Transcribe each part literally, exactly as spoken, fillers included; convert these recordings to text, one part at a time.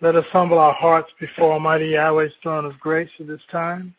Let us humble our hearts before Almighty Yahweh's throne of grace at this time.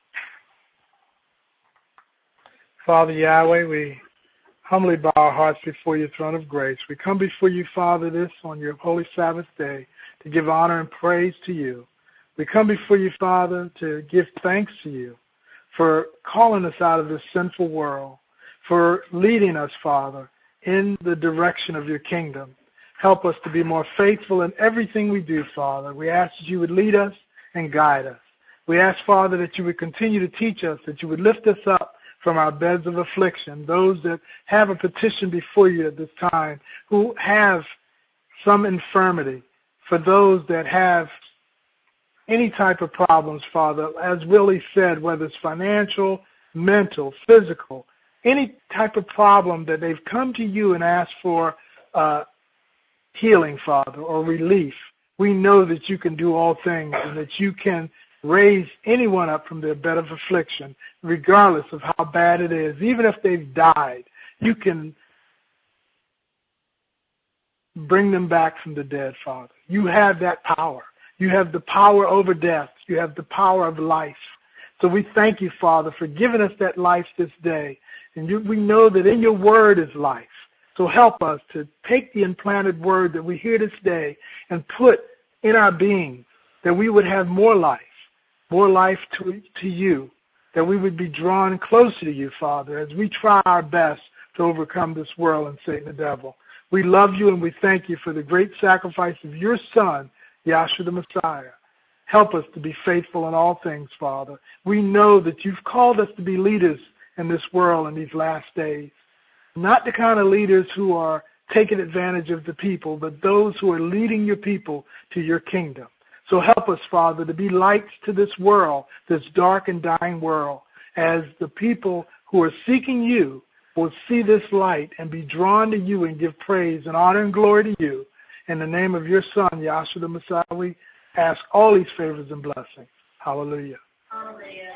Father Yahweh, we humbly bow our hearts before your throne of grace. We come before you, Father, this on your holy Sabbath day to give honor and praise to you. We come before you, Father, to give thanks to you for calling us out of this sinful world, for leading us, Father, in the direction of your kingdom. Help us to be more faithful in everything we do, Father. We ask that you would lead us and guide us. We ask, Father, that you would continue to teach us, that you would lift us up from our beds of affliction, those that have a petition before you at this time, who have some infirmity, for those that have any type of problems, Father, as Willie said, whether it's financial, mental, physical, any type of problem that they've come to you and asked for uh, healing, Father, or relief. We know that you can do all things and that you can raise anyone up from their bed of affliction, regardless of how bad it is. Even if they've died, you can bring them back from the dead, Father. You have that power. You have the power over death. You have the power of life. So we thank you, Father, for giving us that life this day. And you, we know that in your word is life. So help us to take the implanted word that we hear this day and put in our being, that we would have more life, more life to, to you, that we would be drawn closer to you, Father, as we try our best to overcome this world and Satan the devil. We love you and we thank you for the great sacrifice of your Son, Yahshua the Messiah. Help us to be faithful in all things, Father. We know that you've called us to be leaders in this world in these last days. Not the kind of leaders who are taking advantage of the people, but those who are leading your people to your kingdom. So help us, Father, to be lights to this world, this dark and dying world, as the people who are seeking you will see this light and be drawn to you and give praise and honor and glory to you. In the name of your Son, Yahshua the Messiah, we ask all these favors and blessings. Hallelujah. Hallelujah.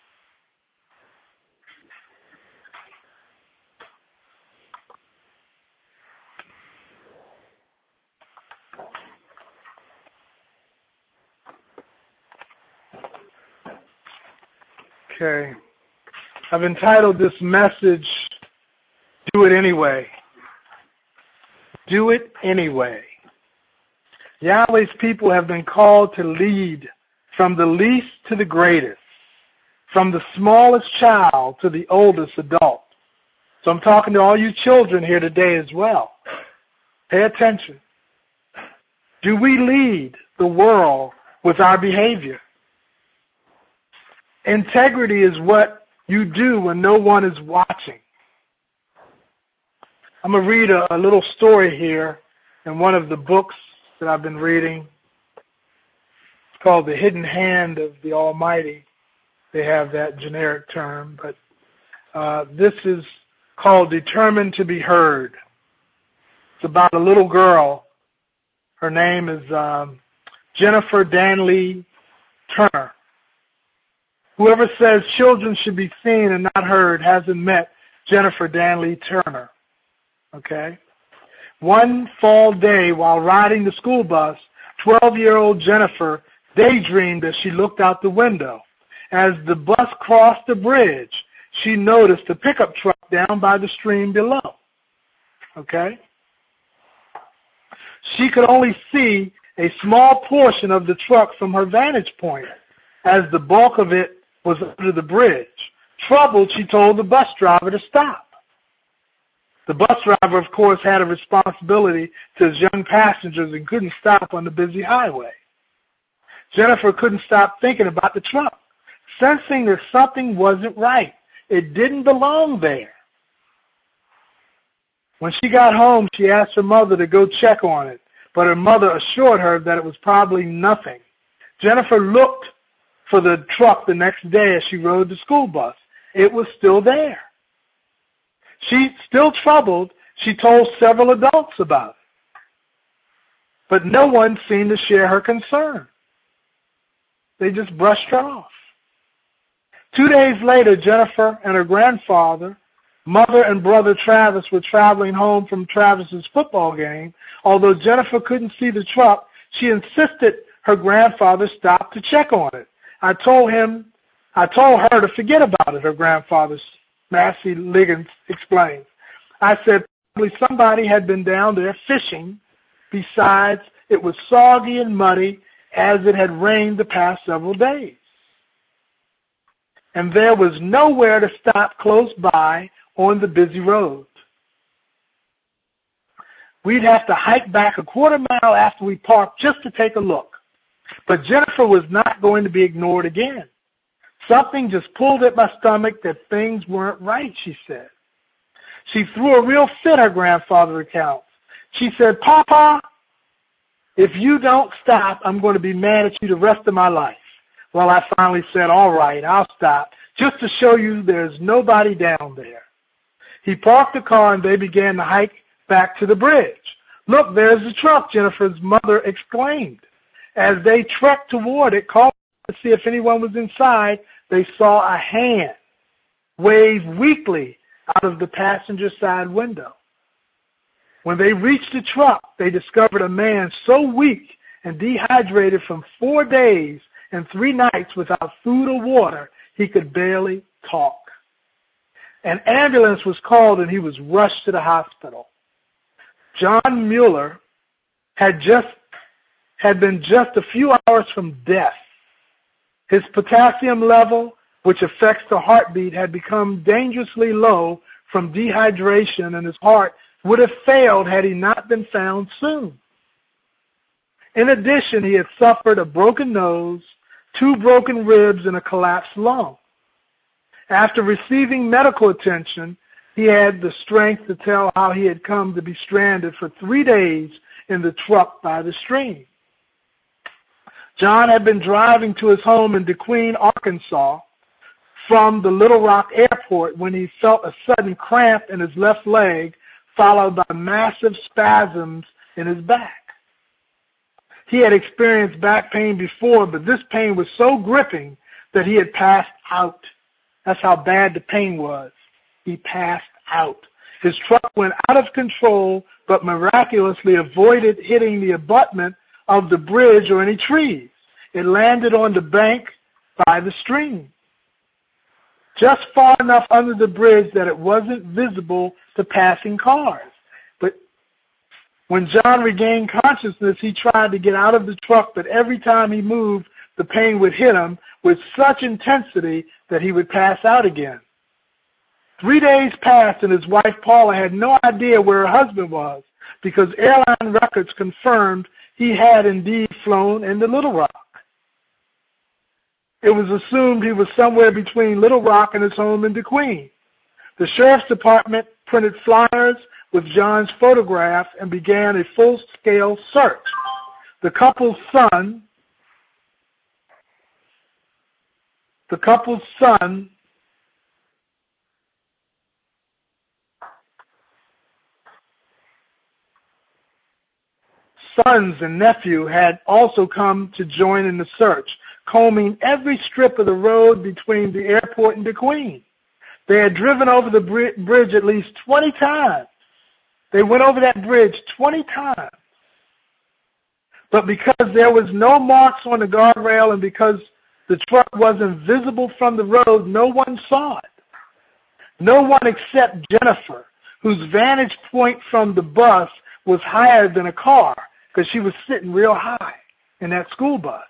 Okay. I've entitled this message, Do It Anyway. Do it anyway. Yahweh's people have been called to lead from the least to the greatest, from the smallest child to the oldest adult. So I'm talking to all you children here today as well. Pay attention. Do we lead the world with our behavior? Integrity is what you do when no one is watching. I'm going to read a, a little story here in one of the books that I've been reading. It's called The Hidden Hand of the Almighty. They have that generic term, but uh, this is called Determined to be Heard. It's about a little girl. Her name is um, Jennifer Danley Turner. Whoever says children should be seen and not heard hasn't met Jennifer Danley Turner. Okay? One fall day while riding the school bus, twelve-year-old Jennifer daydreamed as she looked out the window. As the bus crossed the bridge, she noticed a pickup truck down by the stream below. Okay? She could only see a small portion of the truck from her vantage point, as the bulk of it was under the bridge. Troubled, she told the bus driver to stop. The bus driver, of course, had a responsibility to his young passengers and couldn't stop on the busy highway. Jennifer couldn't stop thinking about the truck, sensing that something wasn't right. It didn't belong there. When she got home, she asked her mother to go check on it, but her mother assured her that it was probably nothing. Jennifer looked for the truck the next day as she rode the school bus. It was still there. She, still troubled, she told several adults about it. But no one seemed to share her concern. They just brushed her off. Two days later, Jennifer and her grandfather, mother and brother Travis were traveling home from Travis's football game. Although Jennifer couldn't see the truck, She insisted her grandfather stop to check on it. I told him, I told her to forget about it, her grandfather, Massey Liggins explained. I said probably somebody had been down there fishing. Besides, it was soggy and muddy as it had rained the past several days. And there was nowhere to stop close by on the busy road. We'd have to hike back a quarter mile after we parked just to take a look. But Jennifer was not going to be ignored again. Something just pulled at my stomach that things weren't right, she said. She threw a real fit, her grandfather recounts. She said, Papa, if you don't stop, I'm going to be mad at you the rest of my life. Well, I finally said, all right, I'll stop, just to show you there's nobody down there. He parked the car and they began to hike back to the bridge. Look, there's the truck, Jennifer's mother exclaimed. As they trekked toward it, calling to see if anyone was inside, they saw a hand wave weakly out of the passenger side window. When they reached the truck, they discovered a man so weak and dehydrated from four days and three nights without food or water, he could barely talk. An ambulance was called and he was rushed to the hospital. John Mueller had just had been just a few hours from death. His potassium level, which affects the heartbeat, had become dangerously low from dehydration, and his heart would have failed had he not been found soon. In addition, he had suffered a broken nose, two broken ribs, and a collapsed lung. After receiving medical attention, he had the strength to tell how he had come to be stranded for three days in the truck by the stream. John had been driving to his home in DeQueen, Arkansas, from the Little Rock Airport when he felt a sudden cramp in his left leg, followed by massive spasms in his back. He had experienced back pain before, but this pain was so gripping that he had passed out. That's how bad the pain was. He passed out. His truck went out of control, but miraculously avoided hitting the abutment of the bridge or any trees. It landed on the bank by the stream, just far enough under the bridge that it wasn't visible to passing cars. But when John regained consciousness, he tried to get out of the truck, but every time he moved, the pain would hit him with such intensity that he would pass out again. Three days passed, and his wife Paula had no idea where her husband was because airline records confirmed he had indeed flown into Little Rock. It was assumed he was somewhere between Little Rock and his home in DeQueen. The sheriff's department printed flyers with John's photograph and began a full-scale search. The couple's son, the couple's son sons and nephew had also come to join in the search, combing every strip of the road between the airport and DeQueen. They had driven over the bridge at least twenty times. They went over that bridge twenty times. But because there was no marks on the guardrail and because the truck wasn't visible from the road, no one saw it. No one except Jennifer, whose vantage point from the bus was higher than a car because she was sitting real high in that school bus.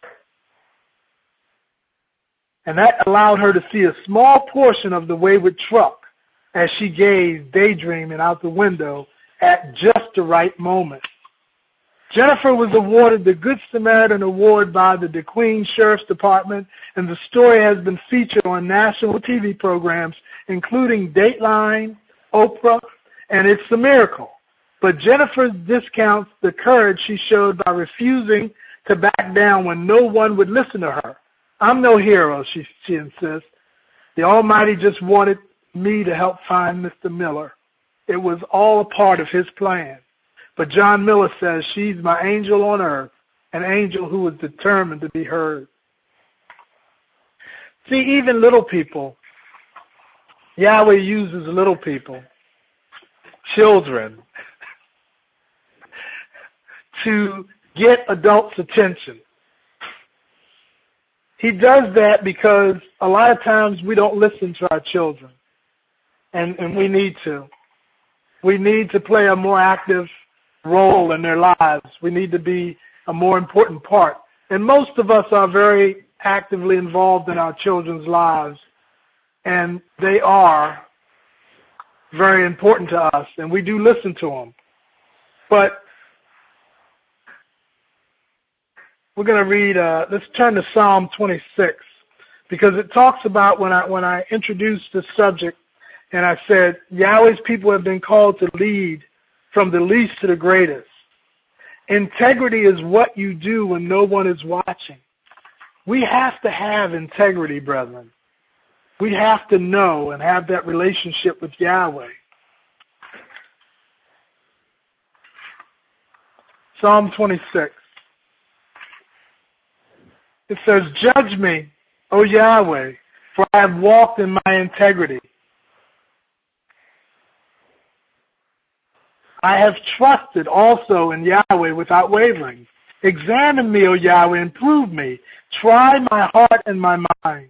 And that allowed her to see a small portion of the wayward truck as she gazed, daydreaming out the window at just the right moment. Jennifer was awarded the Good Samaritan Award by the DeQueen Sheriff's Department, and the story has been featured on national T V programs, including Dateline, Oprah, and It's a Miracle. But Jennifer discounts the courage she showed by refusing to back down when no one would listen to her. I'm no hero, she, she insists. The Almighty just wanted me to help find Mister Miller. It was all a part of his plan. But John Miller says she's my angel on earth, an angel who was determined to be heard. See, even little people, Yahweh uses little people, children, to get adults' attention. He does that because a lot of times we don't listen to our children, and, and we need to. We need to play a more active role in their lives. We need to be a more important part. And most of us are very actively involved in our children's lives, and they are very important to us, and we do listen to them. But we're going to read, uh, let's turn to Psalm twenty-six, because it talks about when I, when I introduced this subject, and I said, Yahweh's people have been called to lead from the least to the greatest. Integrity is what you do when no one is watching. We have to have integrity, brethren. We have to know and have that relationship with Yahweh. Psalm twenty-six. It says, Judge me, O Yahweh, for I have walked in my integrity. I have trusted also in Yahweh without wavering. Examine me, O Yahweh, and prove me. Try my heart and my mind.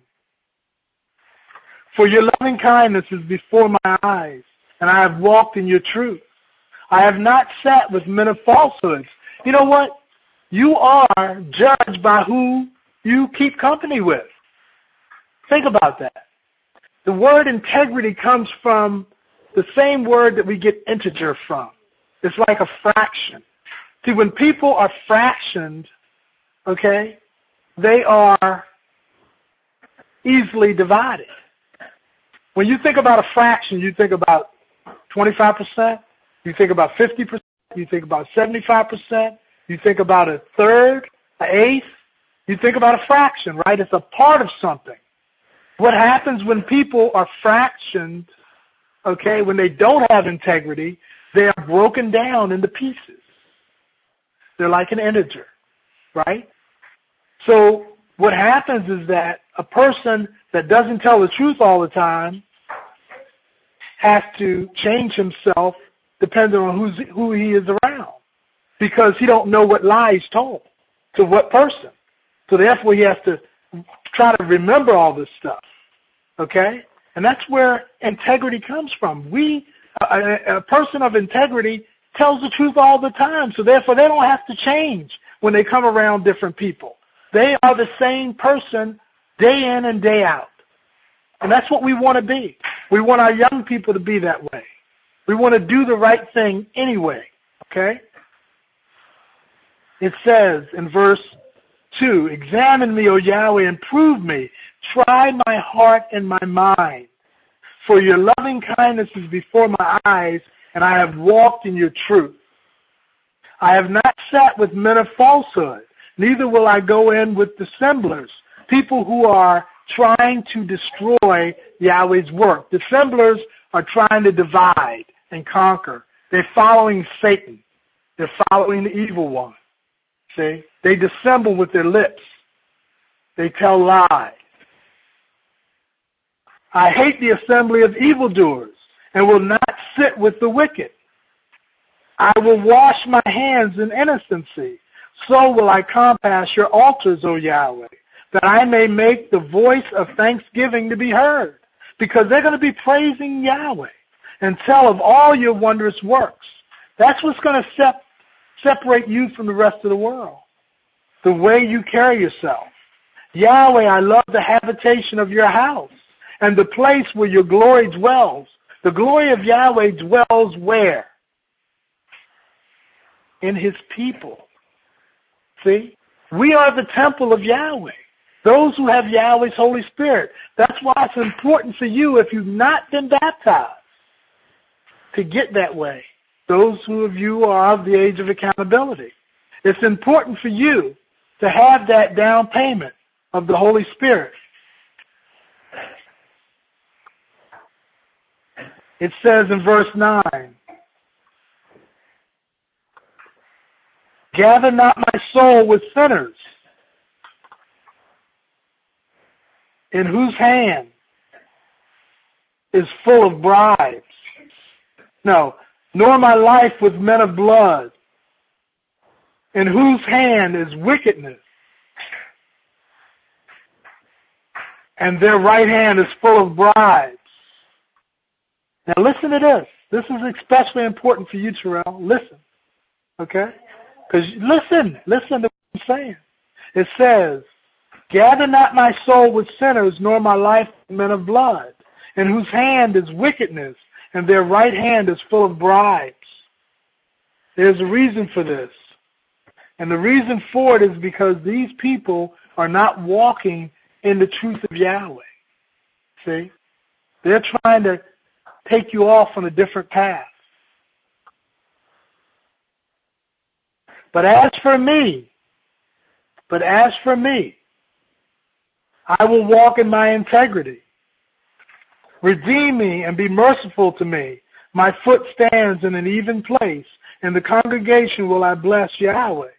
For your loving kindness is before my eyes, and I have walked in your truth. I have not sat with men of falsehoods. You know what? You are judged by who you keep company with. Think about that. The word integrity comes from the same word that we get integer from. It's like a fraction. See, when people are fractioned, okay, they are easily divided. When you think about a fraction, you think about twenty-five percent, you think about fifty percent, you think about seventy-five percent, you think about a third, an eighth, you think about a fraction, right? It's a part of something. What happens when people are fractioned, okay, when they don't have integrity, they are broken down into pieces. They're like an integer, right? So what happens is that a person that doesn't tell the truth all the time has to change himself depending on who's, who he is around, because he don't know what lie he's told to what person. So therefore he has to try to remember all this stuff, okay? And that's where integrity comes from. We, a, a person of integrity tells the truth all the time, so therefore they don't have to change when they come around different people. They are the same person day in and day out. And that's what we want to be. We want our young people to be that way. We want to do the right thing anyway, okay? It says in verse two, Examine me, O Yahweh, and prove me. Try my heart and my mind. For your loving kindness is before my eyes, and I have walked in your truth. I have not sat with men of falsehood, neither will I go in with dissemblers, people who are trying to destroy Yahweh's work. Dissemblers are trying to divide and conquer. They're following Satan. They're following the evil one. See? They dissemble with their lips. They tell lies. I hate the assembly of evildoers and will not sit with the wicked. I will wash my hands in innocency. So will I compass your altars, O Yahweh, that I may make the voice of thanksgiving to be heard, because they're going to be praising Yahweh and tell of all your wondrous works. That's what's going to sep- separate you from the rest of the world, the way you carry yourself. Yahweh, I love the habitation of your house and the place where your glory dwells. The glory of Yahweh dwells where? In his people. See? We are the temple of Yahweh. Those who have Yahweh's Holy Spirit. That's why it's important for you, if you've not been baptized, to get that way. Those who of you are of the age of accountability. It's important for you to have that down payment of the Holy Spirit. It says in verse nine, Gather not my soul with sinners, in whose hand is full of bribes. No, nor my life with men of blood, in whose hand is wickedness, and their right hand is full of bribes. Now listen to this. This is especially important for you, Terrell. Listen, okay? Because listen, listen to what I'm saying. It says, gather not my soul with sinners, nor my life with men of blood, in whose hand is wickedness, and their right hand is full of bribes. There's a reason for this. And the reason for it is because these people are not walking in the truth of Yahweh. See? They're trying to take you off on a different path. But as for me, but as for me, I will walk in my integrity. Redeem me and be merciful to me. My foot stands in an even place. In the congregation will I bless Yahweh.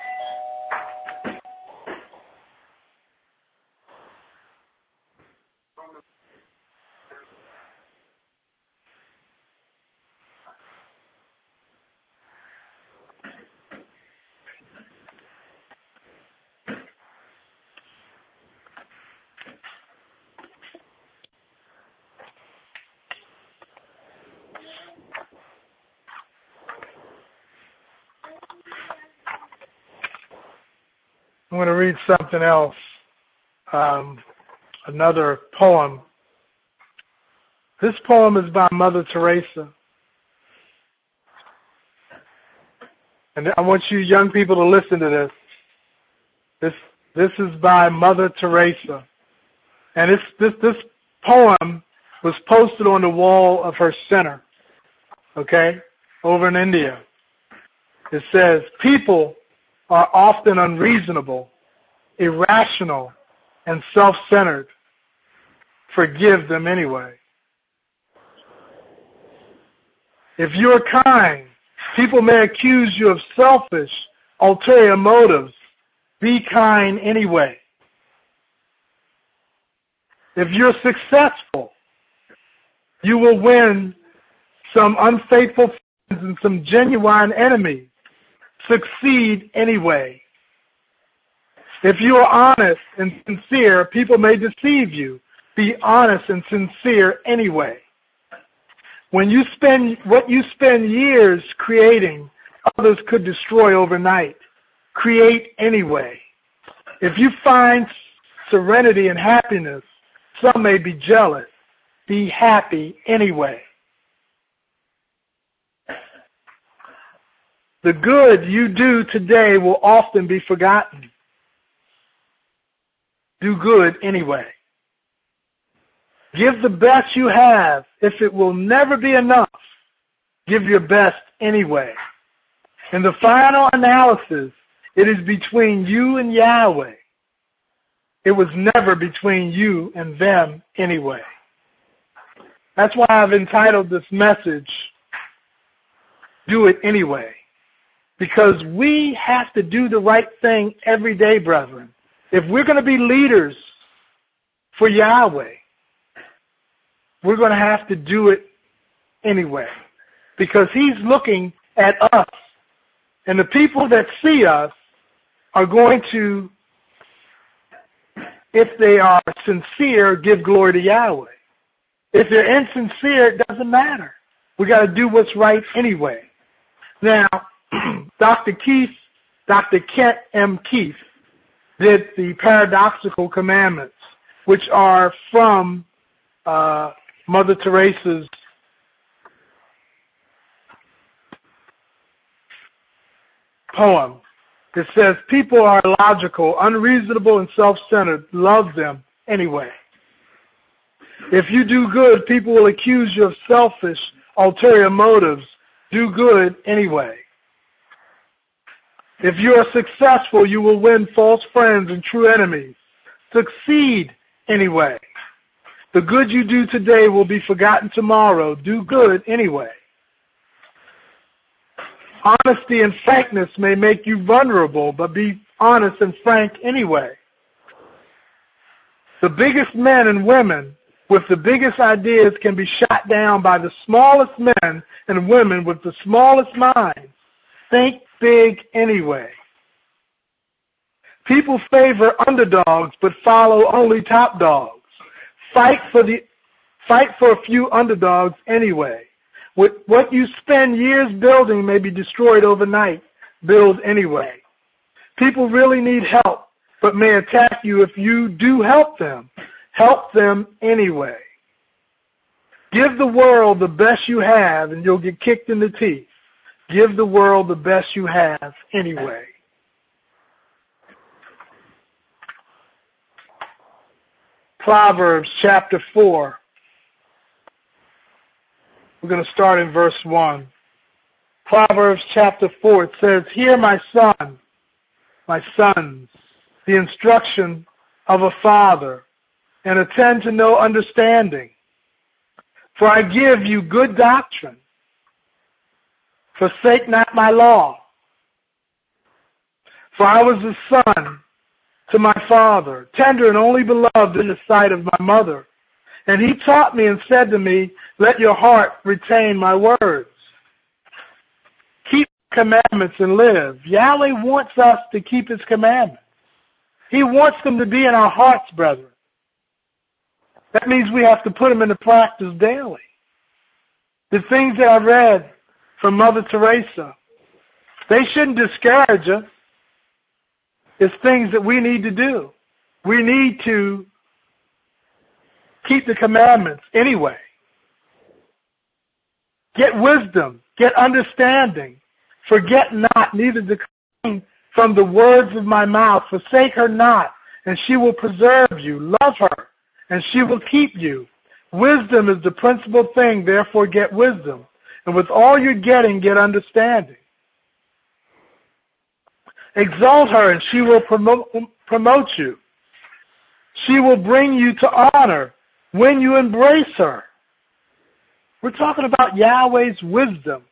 I'm going to read something else, um, another poem. This poem is by Mother Teresa. And I want you young people to listen to this. This this is by Mother Teresa. And this, this, this poem was posted on the wall of her center, okay, over in India. It says, people are often unreasonable, irrational, and self-centered. Forgive them anyway. If you're kind, people may accuse you of selfish, ulterior motives. Be kind anyway. If you're successful, you will win some unfaithful friends and some genuine enemies. Succeed anyway. If you are honest and sincere, people may deceive you. Be honest and sincere anyway. When you spend what you spend years creating, others could destroy overnight. Create anyway. If you find serenity and happiness, some may be jealous. Be happy anyway. The good you do today will often be forgotten. Do good anyway. Give the best you have. If it will never be enough, give your best anyway. In the final analysis, it is between you and Yahweh. It was never between you and them anyway. That's why I've entitled this message, Do It Anyway. Because we have to do the right thing every day, brethren. If we're going to be leaders for Yahweh, we're going to have to do it anyway. Because He's looking at us. And the people that see us are going to, if they are sincere, give glory to Yahweh. If they're insincere, it doesn't matter. We got to do what's right anyway. Now, Doctor Keith, Doctor Kent M. Keith, did the Paradoxical Commandments, which are from uh, Mother Teresa's poem. It says, people are illogical, unreasonable, and self-centered. Love them anyway. If you do good, people will accuse you of selfish, ulterior motives. Do good anyway. If you are successful, you will win false friends and true enemies. Succeed anyway. The good you do today will be forgotten tomorrow. Do good anyway. Honesty and frankness may make you vulnerable, but be honest and frank anyway. The biggest men and women with the biggest ideas can be shot down by the smallest men and women with the smallest minds. Think big anyway. People favor underdogs but follow only top dogs. Fight for the fight for a few underdogs anyway. What, what you spend years building may be destroyed overnight. Build anyway. People really need help, but may attack you if you do help them. Help them anyway. Give the world the best you have, and you'll get kicked in the teeth. Give the world the best you have anyway. Proverbs chapter four. We're going to start in verse one. Proverbs chapter four, it says, "Hear, my son, my sons, the instruction of a father, and attend to know understanding. For I give you good doctrine. Forsake not my law. For I was a son to my father, tender and only beloved in the sight of my mother. And he taught me and said to me, let your heart retain my words. Keep commandments and live." Yahweh wants us to keep his commandments. He wants them to be in our hearts, brethren. That means we have to put them into practice daily. The things that I read from Mother Teresa, they shouldn't discourage us. It's things that we need to do. We need to keep the commandments anyway. Get wisdom. Get understanding. Forget not, neither decline from the words of my mouth. Forsake her not, and she will preserve you. Love her, and she will keep you. Wisdom is the principal thing, therefore get wisdom. And with all you're getting, get understanding. Exalt her, and she will promote, promote you. She will bring you to honor when you embrace her. We're talking about Yahweh's wisdom.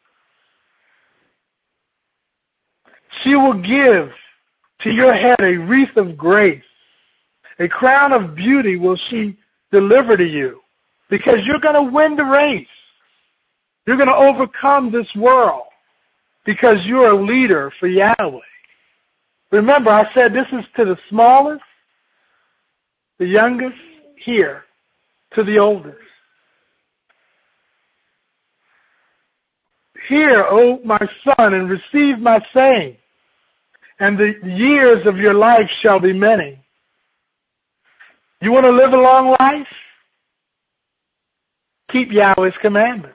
She will give to your head a wreath of grace. A crown of beauty will she deliver to you, because you're going to win the race. You're going to overcome this world because you're a leader for Yahweh. Remember, I said this is to the smallest, the youngest, here, to the oldest. Hear, O my son, and receive my saying, and the years of your life shall be many. You want to live a long life? Keep Yahweh's commandments.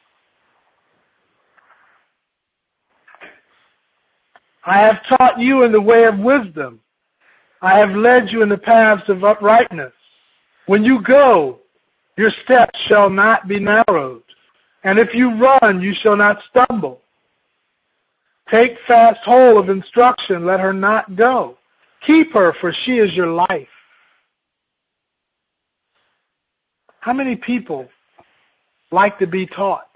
I have taught you in the way of wisdom. I have led you in the paths of uprightness. When you go, your steps shall not be narrowed. And if you run, you shall not stumble. Take fast hold of instruction. Let her not go. Keep her, for she is your life. How many people like to be taught?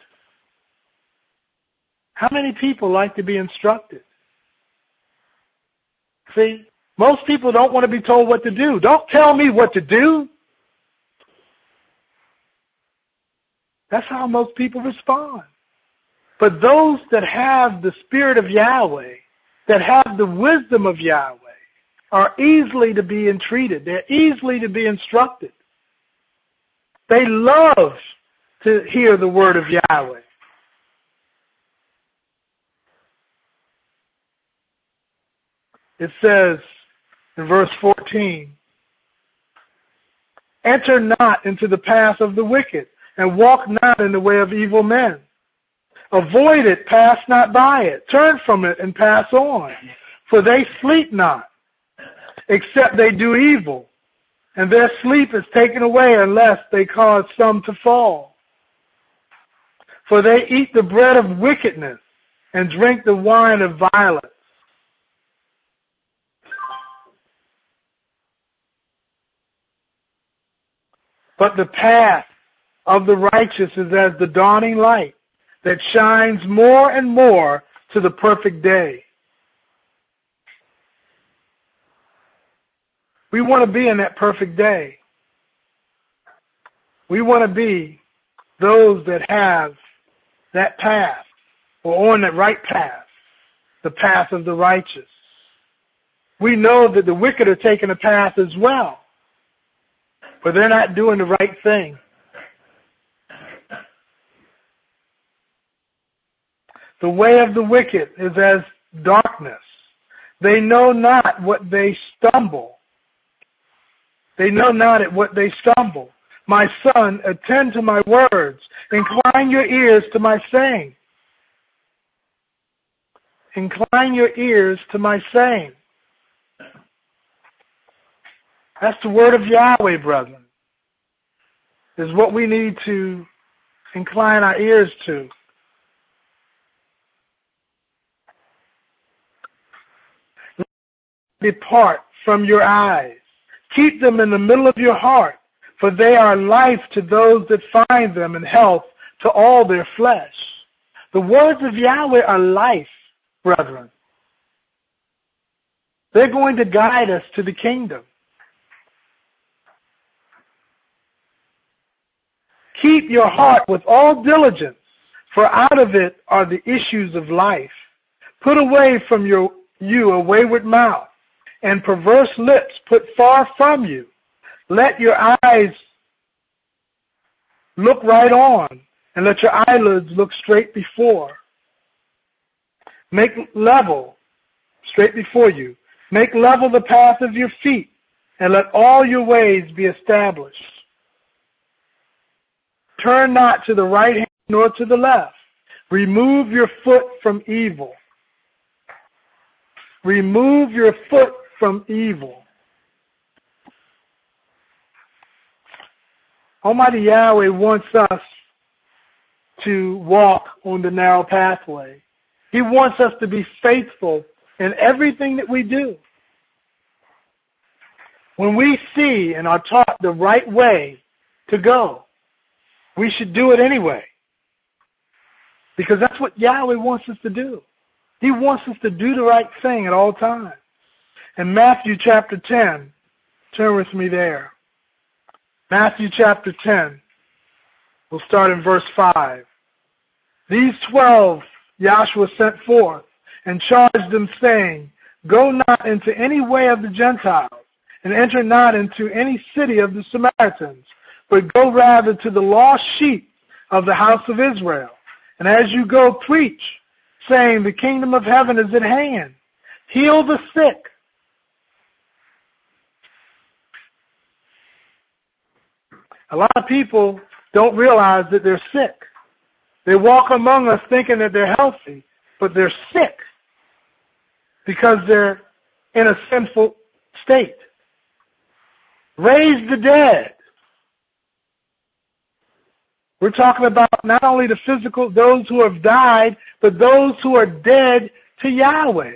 How many people like to be instructed? See, most people don't want to be told what to do. Don't tell me what to do. That's how most people respond. But those that have the Spirit of Yahweh, that have the wisdom of Yahweh, are easily to be entreated. They're easily to be instructed. They love to hear the word of Yahweh. It says in verse fourteen, enter not into the path of the wicked, and walk not in the way of evil men. Avoid it, pass not by it. Turn from it and pass on. For they sleep not, except they do evil, and their sleep is taken away unless they cause some to fall. For they eat the bread of wickedness and drink the wine of violence. But the path of the righteous is as the dawning light that shines more and more to the perfect day. We want to be in that perfect day. We want to be those that have that path, or on that right path, the path of the righteous. we know that the wicked are taking a path as well, but they're not doing the right thing. The way of the wicked is as darkness. They know not what they stumble. They know not at what they stumble. My son, attend to my words. Incline your ears to my saying. Incline your ears to my saying. That's the word of Yahweh, brethren, is what we need to incline our ears to. Depart from your eyes. Keep them in the middle of your heart, for they are life to those that find them and health to all their flesh. The words of Yahweh are life, brethren. They're going to guide us to the kingdom. Keep your heart with all diligence, for out of it are the issues of life. Put away from your, you a wayward mouth, and perverse lips put far from you. Let your eyes look right on, and let your eyelids look straight before. Make level, straight before you. Make level the path of your feet, and let all your ways be established. Turn not to the right hand nor to the left. Remove your foot from evil. Remove your foot from evil. Almighty Yahweh wants us to walk on the narrow pathway. He wants us to be faithful in everything that we do. When we see and are taught the right way to go, we should do it anyway. Because that's what Yahweh wants us to do. He wants us to do the right thing at all times. In Matthew chapter ten, turn with me there. Matthew chapter ten, we'll start in verse five. These twelve Yahshua sent forth and charged them, saying, Go not into any way of the Gentiles, and enter not into any city of the Samaritans, but go rather to the lost sheep of the house of Israel. And as you go, preach, saying, The kingdom of heaven is at hand. Heal the sick. A lot of people don't realize that they're sick. They walk among us thinking that they're healthy, but they're sick because they're in a sinful state. Raise the dead. We're talking about not only the physical, those who have died, but those who are dead to Yahweh.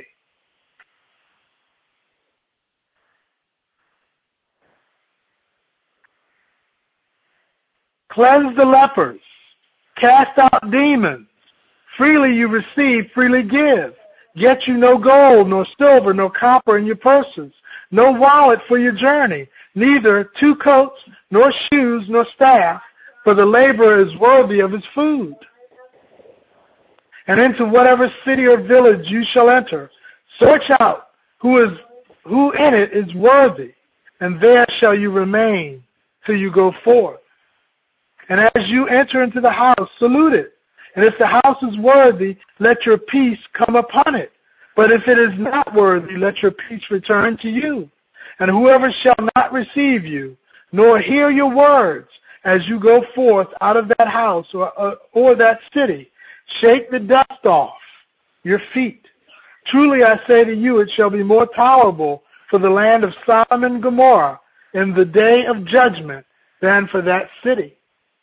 Cleanse the lepers. Cast out demons. Freely you receive, freely give. Get you no gold, nor silver, nor copper in your purses, no wallet for your journey, neither two coats, nor shoes, nor staff, for the laborer is worthy of his food. And into whatever city or village you shall enter, search out who is who in it is worthy, and there shall you remain till you go forth. And as you enter into the house, salute it. And if the house is worthy, let your peace come upon it. But if it is not worthy, let your peace return to you. And whoever shall not receive you, nor hear your words, as you go forth out of that house or, or, or that city, shake the dust off your feet. Truly I say to you, it shall be more tolerable for the land of Sodom and Gomorrah in the day of judgment than for that city.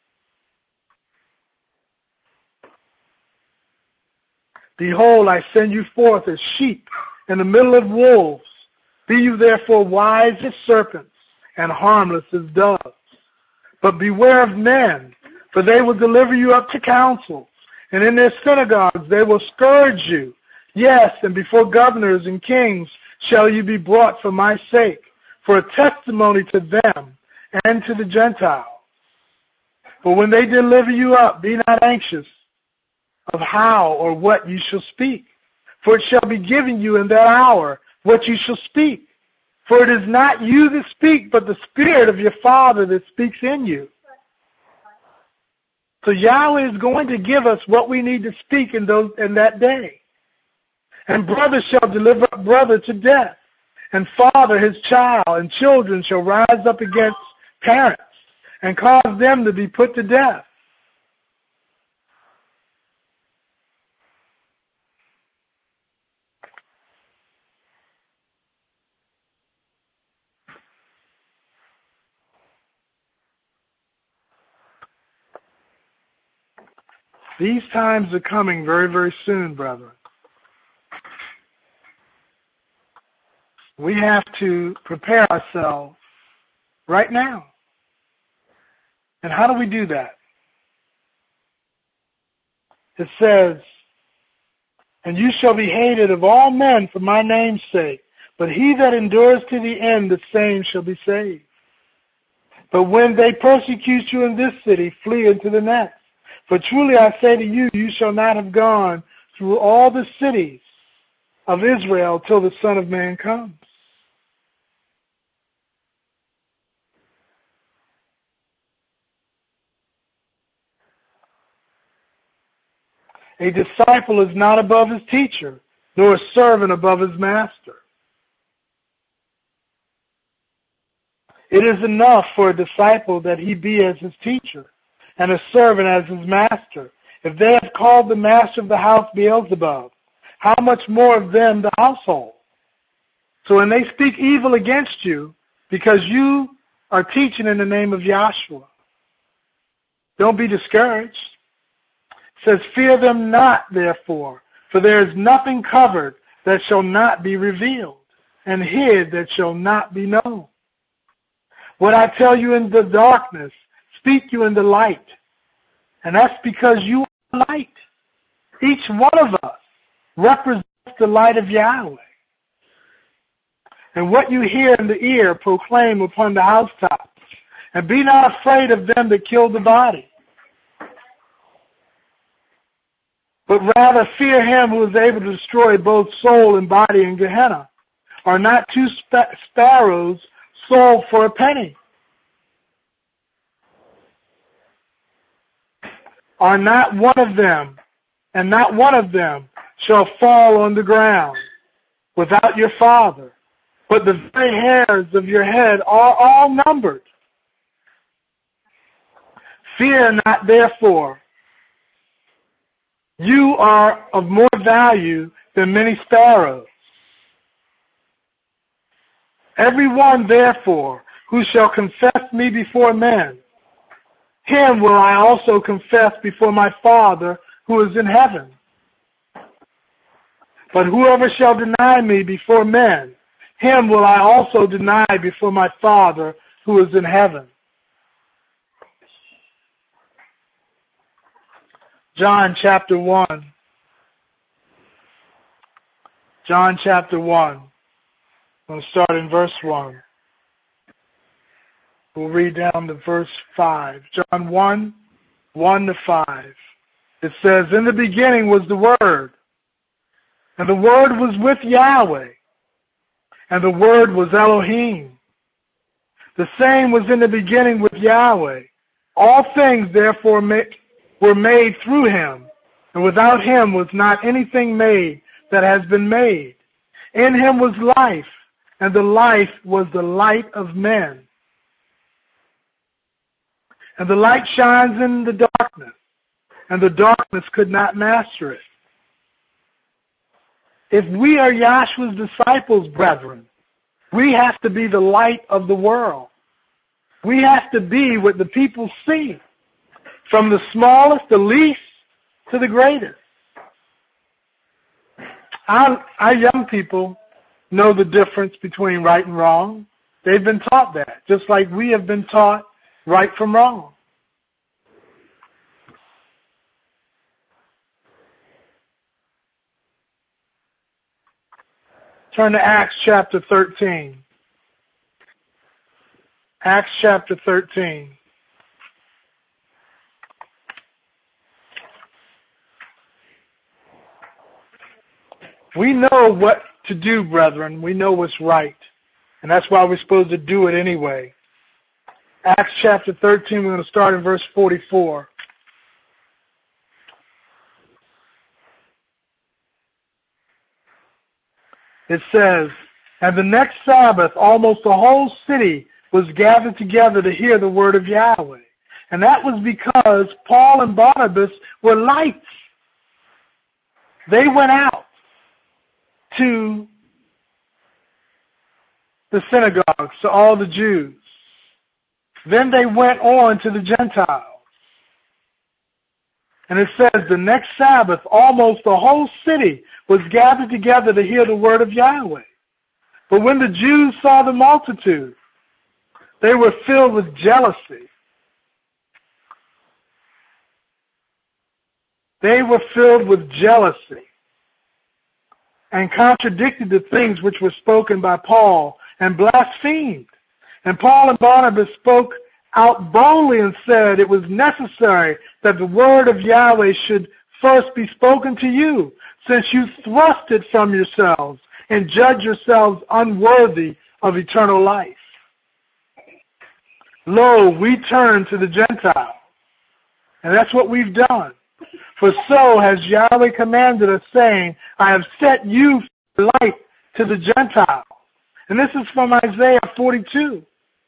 Behold, I send you forth as sheep in the middle of wolves. Be you therefore wise as serpents and harmless as doves. But beware of men, for they will deliver you up to councils, and in their synagogues they will scourge you. Yes, and before governors and kings shall you be brought for my sake, for a testimony to them and to the Gentiles. For when they deliver you up, be not anxious of how or what you shall speak, for it shall be given you in that hour what you shall speak. For it is not you that speak, but the Spirit of your Father that speaks in you. So Yahweh is going to give us what we need to speak in those in that day. And brother shall deliver up brother to death, and father his child, and children shall rise up against parents, and cause them to be put to death. These times are coming very, very soon, brethren. We have to prepare ourselves right now. And how do we do that? It says, and you shall be hated of all men for my name's sake, but he that endures to the end, the same shall be saved. But when they persecute you in this city, flee into the next. For truly I say to you, you shall not have gone through all the cities of Israel till the Son of Man comes. A disciple is not above his teacher, nor a servant above his master. It is enough for a disciple that he be as his teacher, and a servant as his master. If they have called the master of the house Beelzebub, how much more of them the household? So when they speak evil against you, because you are teaching in the name of Yahshua, don't be discouraged. It says, fear them not, therefore, for there is nothing covered that shall not be revealed, and hid that shall not be known. What I tell you in the darkness, speak you in the light. And that's because you are light. Each one of us represents the light of Yahweh. And what you hear in the ear, proclaim upon the housetops. And be not afraid of them that kill the body, but rather fear him who is able to destroy both soul and body in Gehenna. Are not two sp- sparrows sold for a penny? Are not one of them, and not one of them shall fall on the ground without your Father, but the very hairs of your head are all numbered. Fear not, therefore. You are of more value than many sparrows. Every one, therefore, who shall confess me before men, him will I also confess before my Father who is in heaven. But whoever shall deny me before men, him will I also deny before my Father who is in heaven. John chapter one. John chapter one. I'm going to start in verse one. We'll read down to verse five. John one, one to five. It says, in the beginning was the Word, and the Word was with Yahweh, and the Word was Elohim. The same was in the beginning with Yahweh. All things therefore were made through him, and without him was not anything made that has been made. In him was life, and the life was the light of men. And the light shines in the darkness, and the darkness could not master it. If we are Yahshua's disciples, brethren, we have to be the light of the world. We have to be what the people see, from the smallest, the least, to the greatest. Our, our young people know the difference between right and wrong. They've been taught that, just like we have been taught right from wrong. Turn to Acts chapter thirteen. Acts chapter thirteen. We know what to do, brethren. We know what's right. And that's why we're supposed to do it anyway. Acts chapter thirteen, we're going to start in verse forty-four. It says, and the next Sabbath, almost the whole city was gathered together to hear the word of Yahweh. And that was because Paul and Barnabas were lights. They went out to the synagogues, to all the Jews. Then they went on to the Gentiles. And it says, the next Sabbath, almost the whole city was gathered together to hear the word of Yahweh. But when the Jews saw the multitude, they were filled with jealousy. They were filled with jealousy and contradicted the things which were spoken by Paul and blasphemed. And Paul and Barnabas spoke out boldly and said it was necessary that the word of Yahweh should first be spoken to you, since you thrust it from yourselves and judge yourselves unworthy of eternal life. Lo, we turn to the Gentiles. And that's what we've done. For so has Yahweh commanded us, saying, I have set you for light to the Gentiles. And this is from Isaiah forty-two.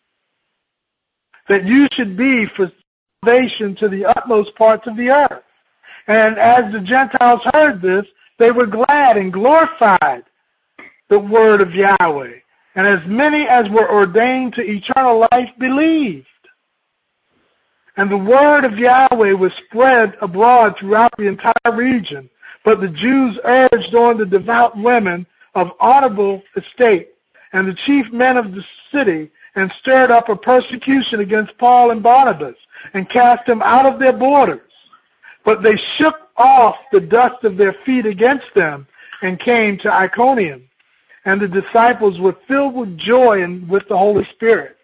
That you should be for salvation to the utmost parts of the earth. And as the Gentiles heard this, they were glad and glorified the word of Yahweh. And as many as were ordained to eternal life believed. And the word of Yahweh was spread abroad throughout the entire region. But the Jews urged on the devout women of honorable estate and the chief men of the city, and stirred up a persecution against Paul and Barnabas, and cast them out of their borders. But they shook off the dust of their feet against them, and came to Iconium. And the disciples were filled with joy and with the Holy Spirit.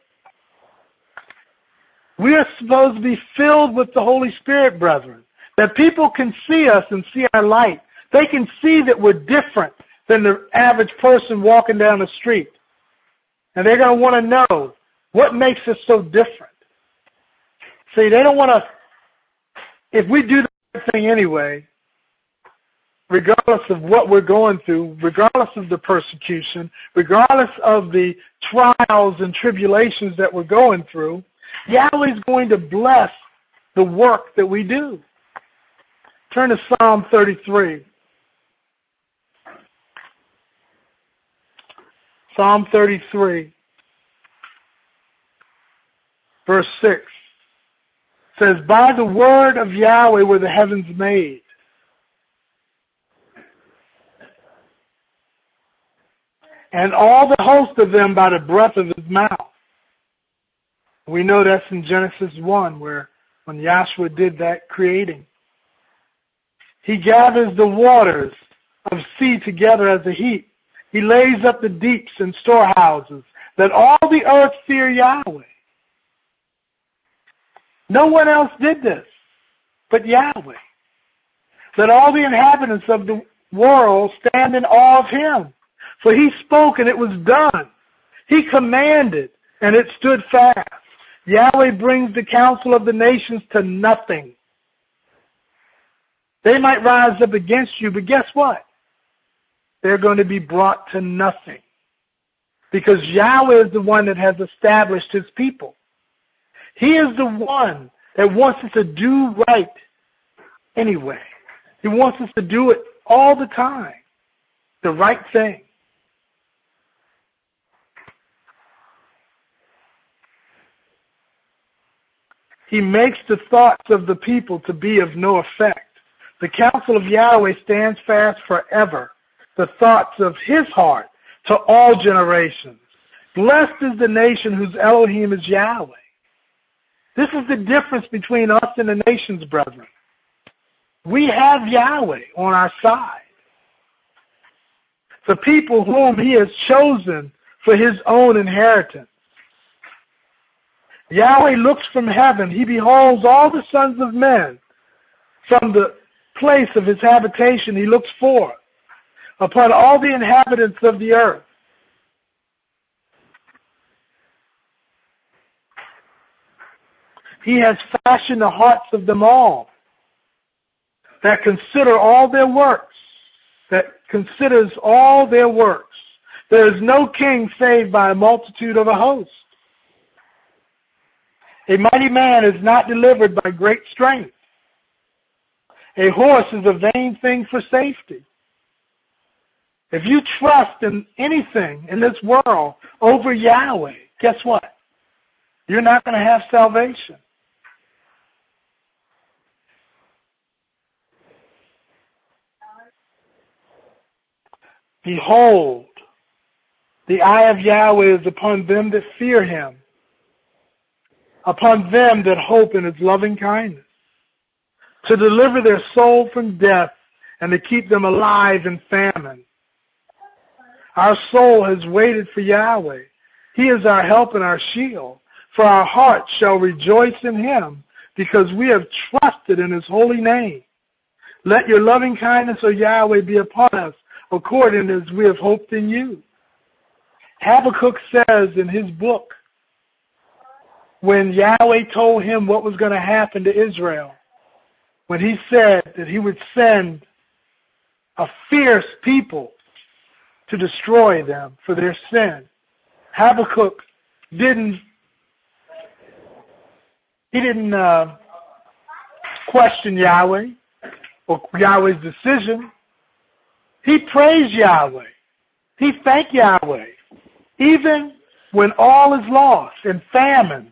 We are supposed to be filled with the Holy Spirit, brethren, that people can see us and see our light. They can see that we're different than the average person walking down the street. And they're going to want to know what makes us so different. See, they don't want to, if we do the right thing anyway, regardless of what we're going through, regardless of the persecution, regardless of the trials and tribulations that we're going through, Yahweh's going to bless the work that we do. Turn to Psalm thirty-three. Psalm thirty-three, verse six, says, by the word of Yahweh were the heavens made, and all the host of them by the breath of his mouth. We know that's in Genesis one, where when Yahshua did that creating. He gathers the waters of sea together as a heap. He lays up the deeps and storehouses, that all the earth fear Yahweh. No one else did this but Yahweh. Let all the inhabitants of the world stand in awe of him. For he spoke and it was done. He commanded and it stood fast. Yahweh brings the counsel of the nations to nothing. They might rise up against you, but guess what? They're going to be brought to nothing. Because Yahweh is the one that has established his people. He is the one that wants us to do right anyway. He wants us to do it all the time. The right thing. He makes the thoughts of the people to be of no effect. The counsel of Yahweh stands fast forever. The thoughts of his heart to all generations. Blessed is the nation whose Elohim is Yahweh. This is the difference between us and the nations, brethren. We have Yahweh on our side. The people whom he has chosen for his own inheritance. Yahweh looks from heaven. He beholds all the sons of men. From the place of his habitation he looks forth. upon all the inhabitants of the earth. He has fashioned the hearts of them all, that consider all their works, that considers all their works. There is no king saved by a multitude of a host. A mighty man is not delivered by great strength. A horse is a vain thing for safety. If you trust in anything in this world over Yahweh, guess what? You're not going to have salvation. Behold, the eye of Yahweh is upon them that fear him, upon them that hope in his loving kindness, to deliver their soul from death and to keep them alive in famine. Our soul has waited for Yahweh. He is our help and our shield, for our hearts shall rejoice in him, because we have trusted in his holy name. Let your loving kindness, O Yahweh, be upon us, according as we have hoped in you. Habakkuk says in his book, when Yahweh told him what was going to happen to Israel, when he said that he would send a fierce people to destroy them for their sin, Habakkuk didn't, he didn't uh, question Yahweh or Yahweh's decision. He praised Yahweh. He thanked Yahweh. Even when all is lost and famine,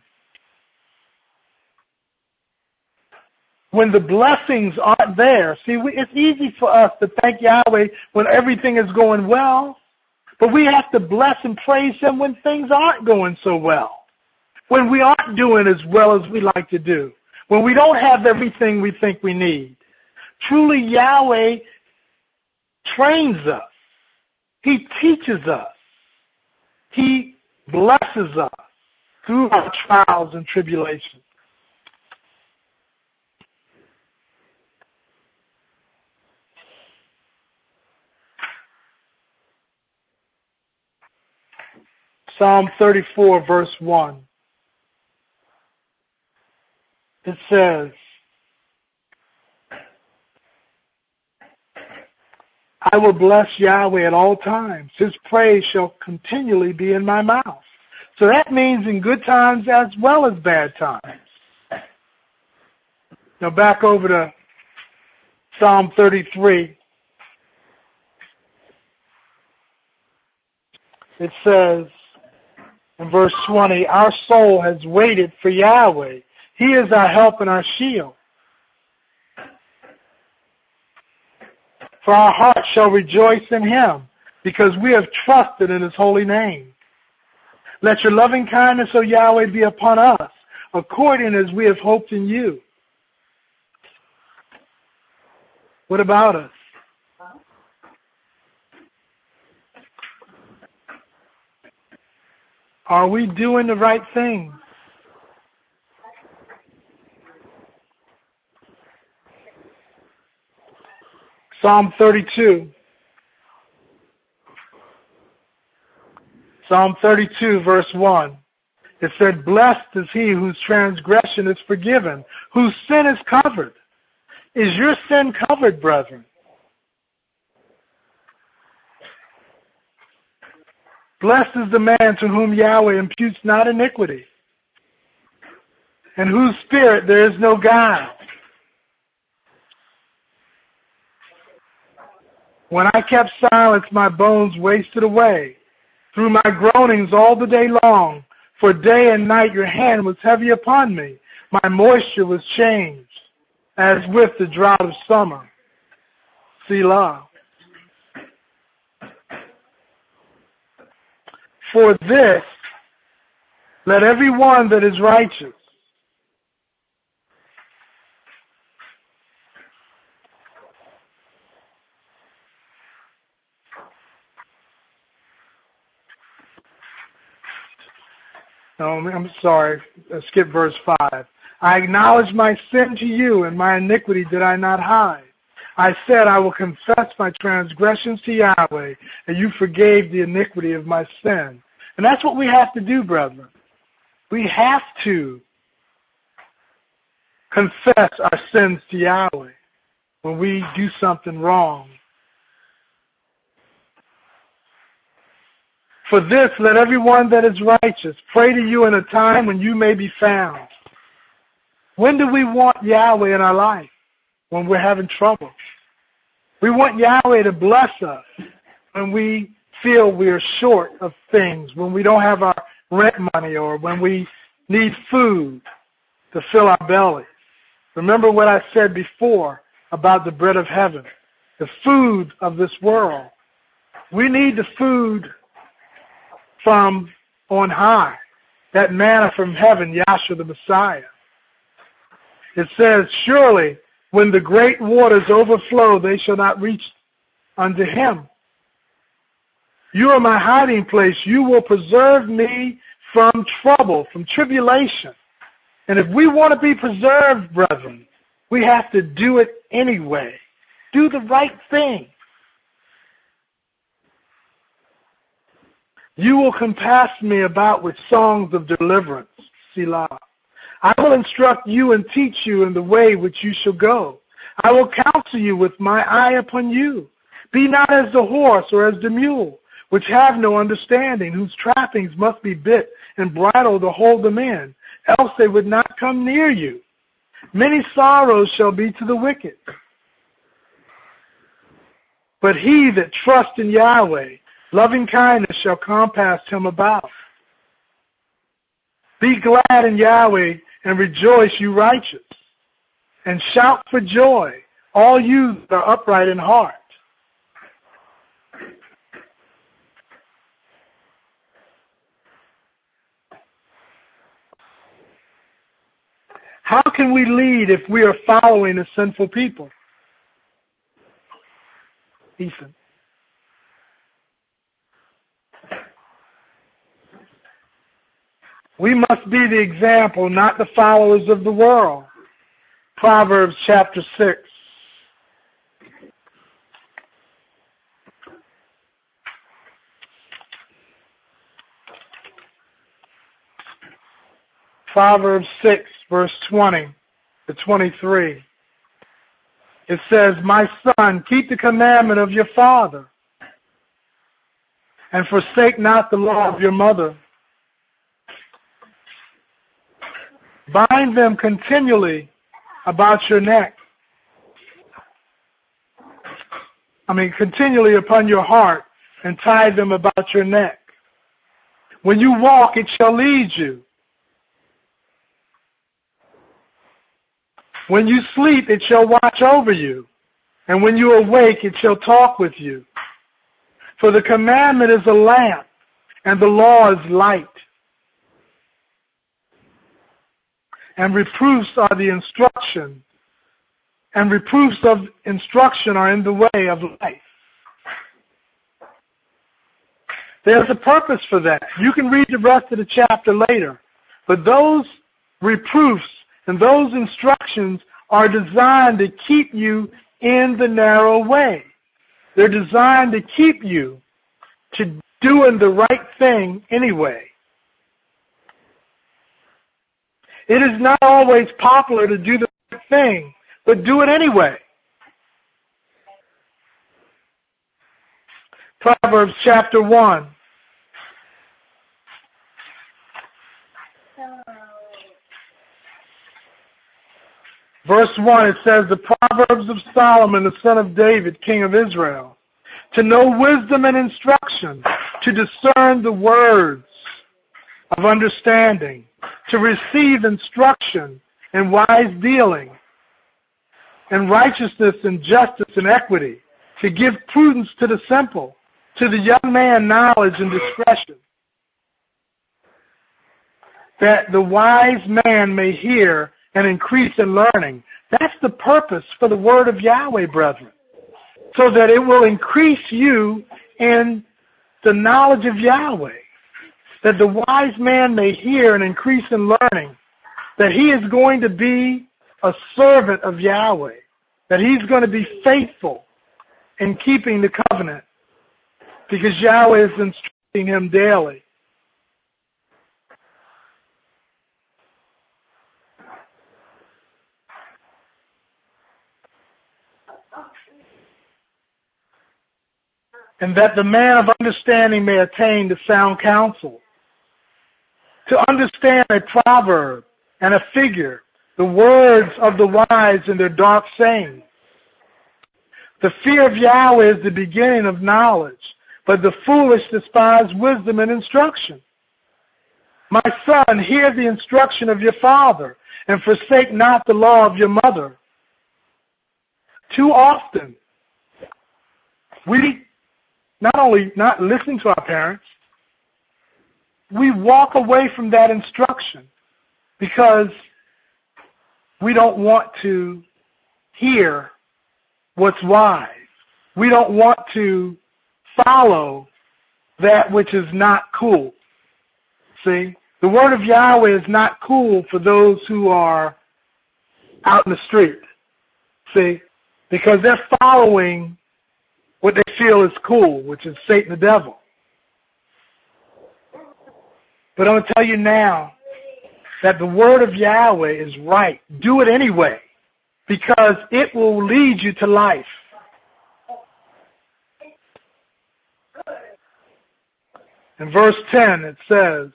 when the blessings aren't there. See, we, it's easy for us to thank Yahweh when everything is going well, but we have to bless and praise him when things aren't going so well, when we aren't doing as well as we like to do, when we don't have everything we think we need. Truly, Yahweh trains us. He teaches us. He blesses us through our trials and tribulations. Psalm thirty-four, verse one. It says, I will bless Yahweh at all times. His praise shall continually be in my mouth. So that means in good times as well as bad times. Now back over to Psalm thirty-three. It says in verse twenty, our soul has waited for Yahweh. He is our help and our shield. For our heart shall rejoice in him, because we have trusted in his holy name. Let your loving kindness, O Yahweh, be upon us, according as we have hoped in you. What about us? Are we doing the right thing? Psalm thirty-two. Psalm thirty-two, verse one. It said, blessed is he whose transgression is forgiven, whose sin is covered. Is your sin covered, brethren? Blessed is the man to whom Yahweh imputes not iniquity, and whose spirit there is no guile. When I kept silence, my bones wasted away through my groanings all the day long. For day and night your hand was heavy upon me. My moisture was changed as with the drought of summer. Selah. For this, let every one that is righteous No, I'm sorry. Skip verse five. I acknowledge my sin to you, and my iniquity did I not hide. I said, I will confess my transgressions to Yahweh, and you forgave the iniquity of my sin. And that's what we have to do, brethren. We have to confess our sins to Yahweh when we do something wrong. For this, let everyone that is righteous pray to you in a time when you may be found. When do we want Yahweh in our life? When we're having trouble. We want Yahweh to bless us when we feel we are short of things, when we don't have our rent money, or when we need food to fill our bellies. Remember what I said before about the bread of heaven, the food of this world. We need the food from on high, that manna from heaven, Yahshua the Messiah. It says, surely when the great waters overflow, they shall not reach unto him. You are my hiding place. You will preserve me from trouble, from tribulation. And if we want to be preserved, brethren, we have to do it anyway. Do the right thing. You will compass me about with songs of deliverance, Selah. I will instruct you and teach you in the way which you shall go. I will counsel you with my eye upon you. Be not as the horse or as the mule, which have no understanding, whose trappings must be bit and bridle to hold them in, else they would not come near you. Many sorrows shall be to the wicked. But he that trusts in Yahweh, loving kindness shall compass him about. Be glad in Yahweh and rejoice, you righteous, and shout for joy, all you that are upright in heart. How can we lead if we are following a sinful people? Ethan. We must be the example, not the followers of the world. Proverbs chapter six. Proverbs six, verse twenty to twenty-three. It says, my son, keep the commandment of your father, and forsake not the law of your mother. Bind them continually about your neck. I mean, continually upon your heart, and tie them about your neck. When you walk, it shall lead you. When you sleep, it shall watch over you. And when you awake, it shall talk with you. For the commandment is a lamp, and the law is light. And reproofs are the instruction, and reproofs of instruction are in the way of life. There's a purpose for that. You can read the rest of the chapter later. But those reproofs and those instructions are designed to keep you in the narrow way. They're designed to keep you to doing the right thing anyway. It is not always popular to do the right thing, but do it anyway. Proverbs chapter one. Verse one, it says, the Proverbs of Solomon, the son of David, king of Israel, to know wisdom and instruction, to discern the words of understanding, to receive instruction and wise dealing, and righteousness and justice and equity, to give prudence to the simple, to the young man knowledge and discretion, that the wise man may hear and increase in learning. That's the purpose for the word of Yahweh, brethren, so that it will increase you in the knowledge of Yahweh, that the wise man may hear and increase in learning, that he is going to be a servant of Yahweh, that he's going to be faithful in keeping the covenant because Yahweh is instructing him daily. And that the man of understanding may attain to sound counsel. To understand a proverb and a figure, the words of the wise and their dark sayings. The fear of Yahweh is the beginning of knowledge, but the foolish despise wisdom and instruction. My son, hear the instruction of your father, and forsake not the law of your mother. Too often, we not only not listen to our parents, we walk away from that instruction because we don't want to hear what's wise. We don't want to follow that which is not cool. See, the word of Yahweh is not cool for those who are out in the street. See, because they're following what they feel is cool, which is Satan the devil. But I'm going to tell you now that the word of Yahweh is right. Do it anyway, because it will lead you to life. In verse ten it says,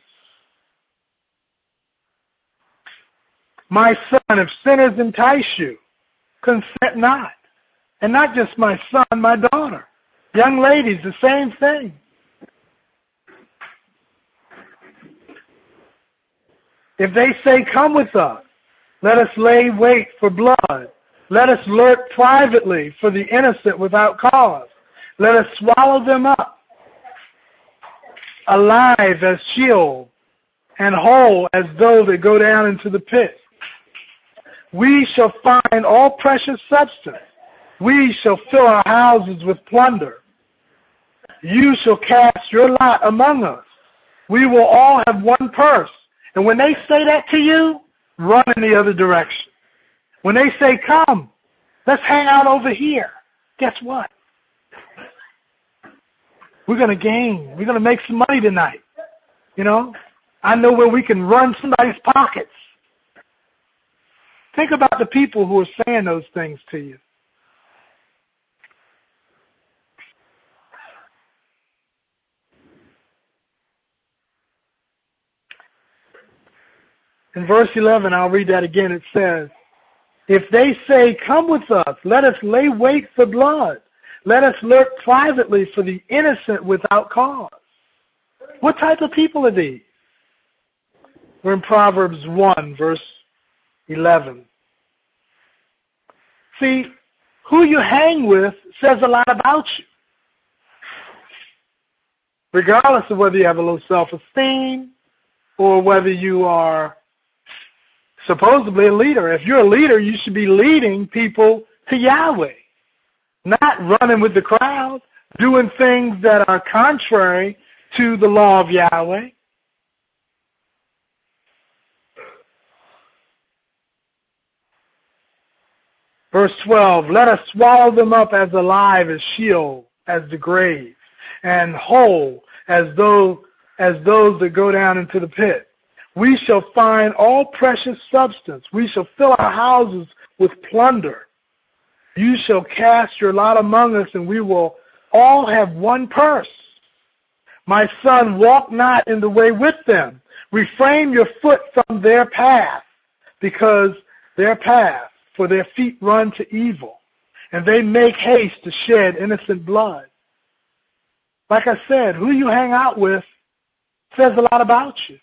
my son, if sinners entice you, consent not. And not just my son, my daughter. Young ladies, the same thing. If they say, come with us, let us lay wait for blood. Let us lurk privately for the innocent without cause. Let us swallow them up, alive as Sheol, and whole as though they go down into the pit. We shall find all precious substance. We shall fill our houses with plunder. You shall cast your lot among us. We will all have one purse. And when they say that to you, run in the other direction. When they say, come, let's hang out over here, guess what? We're going to gain. We're going to make some money tonight. You know, I know where we can run somebody's pockets. Think about the people who are saying those things to you. In verse eleven, I'll read that again. It says, if they say, come with us, let us lay wait for blood. Let us lurk privately for the innocent without cause. What type of people are these? We're in Proverbs one, verse eleven. See, who you hang with says a lot about you. Regardless of whether you have a low self-esteem or whether you are supposedly a leader. If you're a leader, you should be leading people to Yahweh, not running with the crowd, doing things that are contrary to the law of Yahweh. Verse twelve, let us swallow them up as alive as Sheol, as the grave, and whole as though as those that go down into the pit. We shall find all precious substance. We shall fill our houses with plunder. You shall cast your lot among us, and we will all have one purse. My son, walk not in the way with them. Refrain your foot from their path, because their path, for their feet run to evil, and they make haste to shed innocent blood. Like I said, who you hang out with says a lot about you.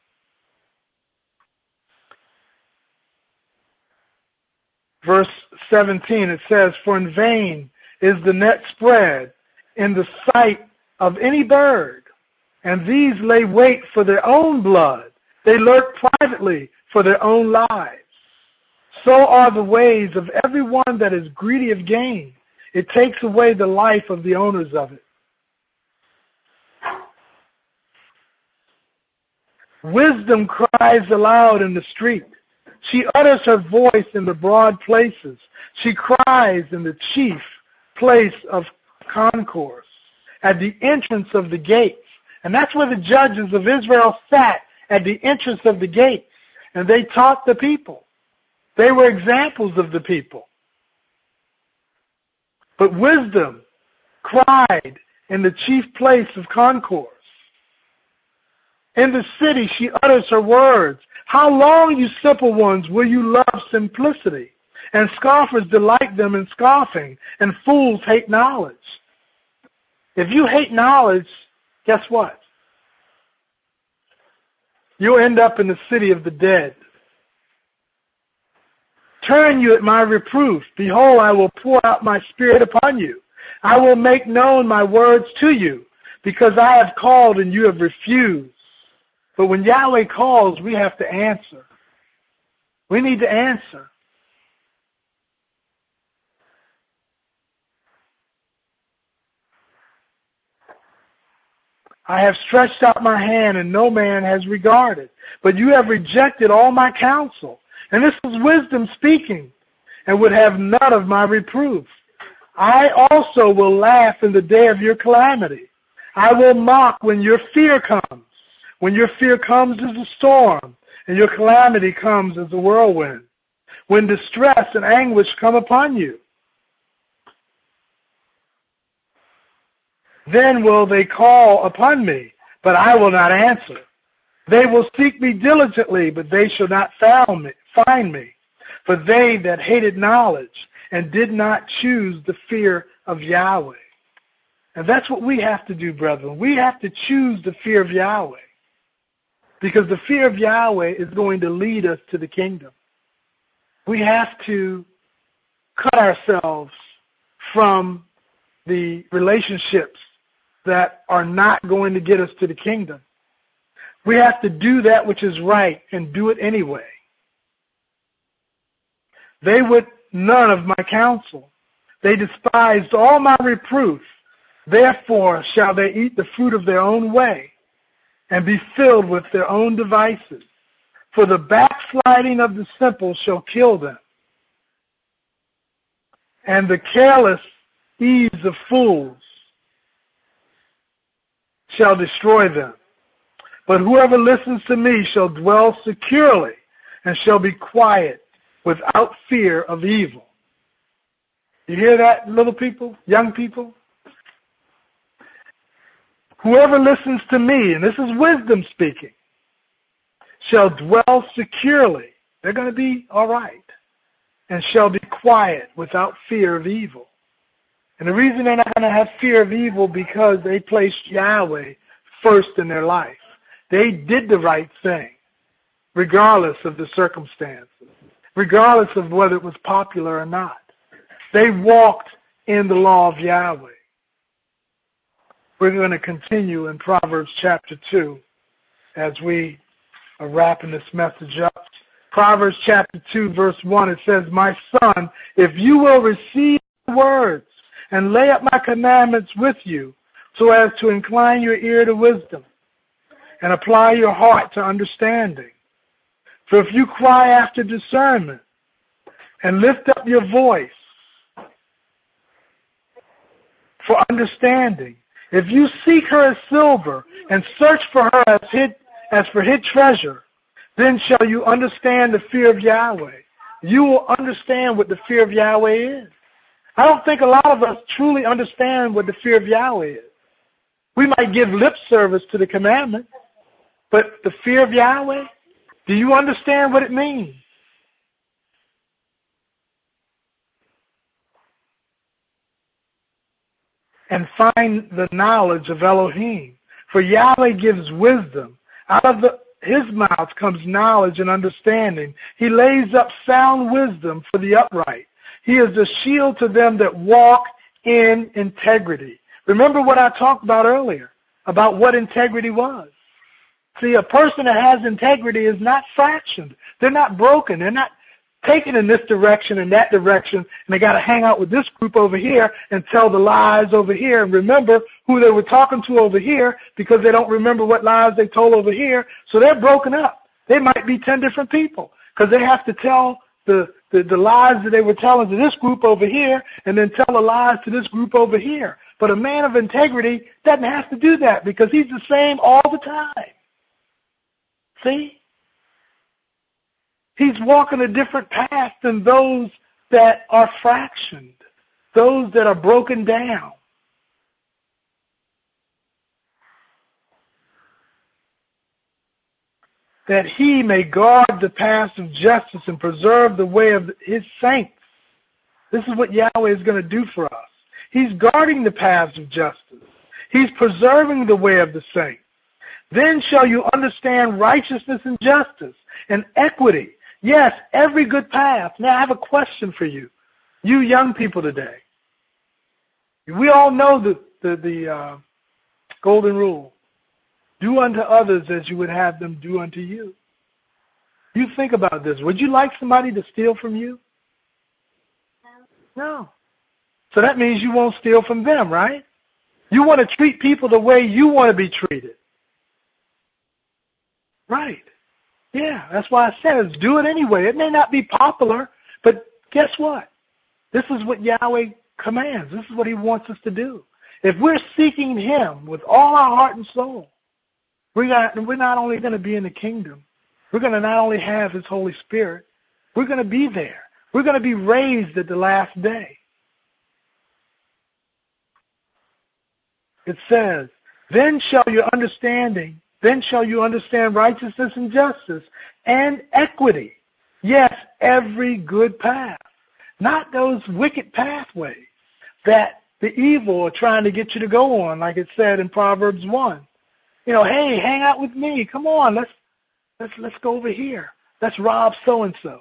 Verse seventeen, it says, for in vain is the net spread in the sight of any bird, and these lay wait for their own blood. They lurk privately for their own lives. So are the ways of everyone that is greedy of gain. It takes away the life of the owners of it. Wisdom cries aloud in the street. She utters her voice in the broad places. She cries in the chief place of concourse, at the entrance of the gates. And that's where the judges of Israel sat, at the entrance of the gates. And they taught the people. They were examples of the people. But wisdom cried in the chief place of concourse. In the city she utters her words. How long, you simple ones, will you love simplicity? And scoffers delight them in scoffing, and fools hate knowledge. If you hate knowledge, guess what? You'll end up in the city of the dead. Turn you at my reproof. Behold, I will pour out my spirit upon you. I will make known my words to you, because I have called and you have refused. But when Yahweh calls, we have to answer. We need to answer. I have stretched out my hand and no man has regarded. But you have rejected all my counsel. And this is wisdom speaking, and would have none of my reproof. I also will laugh in the day of your calamity. I will mock when your fear comes. When your fear comes as a storm, and your calamity comes as a whirlwind. When distress and anguish come upon you. Then will they call upon me, but I will not answer. They will seek me diligently, but they shall not find me. For they that hated knowledge and did not choose the fear of Yahweh. And that's what we have to do, brethren. We have to choose the fear of Yahweh. Because the fear of Yahweh is going to lead us to the kingdom. We have to cut ourselves from the relationships that are not going to get us to the kingdom. We have to do that which is right and do it anyway. They would none of my counsel. They despised all my reproof. Therefore shall they eat the fruit of their own way, and be filled with their own devices. For the backsliding of the simple shall kill them, and the careless ease of fools shall destroy them. But whoever listens to me shall dwell securely, and shall be quiet without fear of evil. You hear that, little people, young people? Whoever listens to me, and this is wisdom speaking, shall dwell securely. They're going to be all right. And shall be quiet without fear of evil. And the reason they're not going to have fear of evil because they placed Yahweh first in their life. They did the right thing, regardless of the circumstances, regardless of whether it was popular or not. They walked in the law of Yahweh. We're going to continue in Proverbs chapter two as we are wrapping this message up. Proverbs chapter two, verse one, it says, my son, if you will receive the words and lay up my commandments with you, so as to incline your ear to wisdom and apply your heart to understanding. For if you cry after discernment and lift up your voice for understanding, if you seek her as silver and search for her as hid, as for hid treasure, then shall you understand the fear of Yahweh. You will understand what the fear of Yahweh is. I don't think a lot of us truly understand what the fear of Yahweh is. We might give lip service to the commandment, but the fear of Yahweh, do you understand what it means? And find the knowledge of Elohim. For Yahweh gives wisdom. Out of the, his mouth comes knowledge and understanding. He lays up sound wisdom for the upright. He is a shield to them that walk in integrity. Remember what I talked about earlier, about what integrity was. See, a person that has integrity is not fractioned. They're not broken. They're not taken in this direction and that direction, and they got to hang out with this group over here and tell the lies over here and remember who they were talking to over here because they don't remember what lies they told over here. So they're broken up. They might be ten different people because they have to tell the, the, the lies that they were telling to this group over here and then tell the lies to this group over here. But a man of integrity doesn't have to do that because he's the same all the time. See? He's walking a different path than those that are fractioned, those that are broken down. That he may guard the paths of justice and preserve the way of his saints. This is what Yahweh is going to do for us. He's guarding the paths of justice. He's preserving the way of the saints. Then shall you understand righteousness and justice and equity. Yes, every good path. Now I have a question for you, you young people today. We all know the, the, the uh, golden rule. Do unto others as you would have them do unto you. You think about this. Would you like somebody to steal from you? No. No. So that means you won't steal from them, right? You want to treat people the way you want to be treated. Right. Yeah, that's why I said it's do it anyway. It may not be popular, but guess what? This is what Yahweh commands. This is what he wants us to do. If we're seeking him with all our heart and soul, we're not, we're not only going to be in the kingdom, we're going to not only have his Holy Spirit, we're going to be there. We're going to be raised at the last day. It says, then shall your understanding, then shall you understand righteousness and justice and equity. Yes, every good path. Not those wicked pathways that the evil are trying to get you to go on, like it said in Proverbs one. You know, hey, hang out with me. Come on, let's let's let's go over here. Let's rob so and so.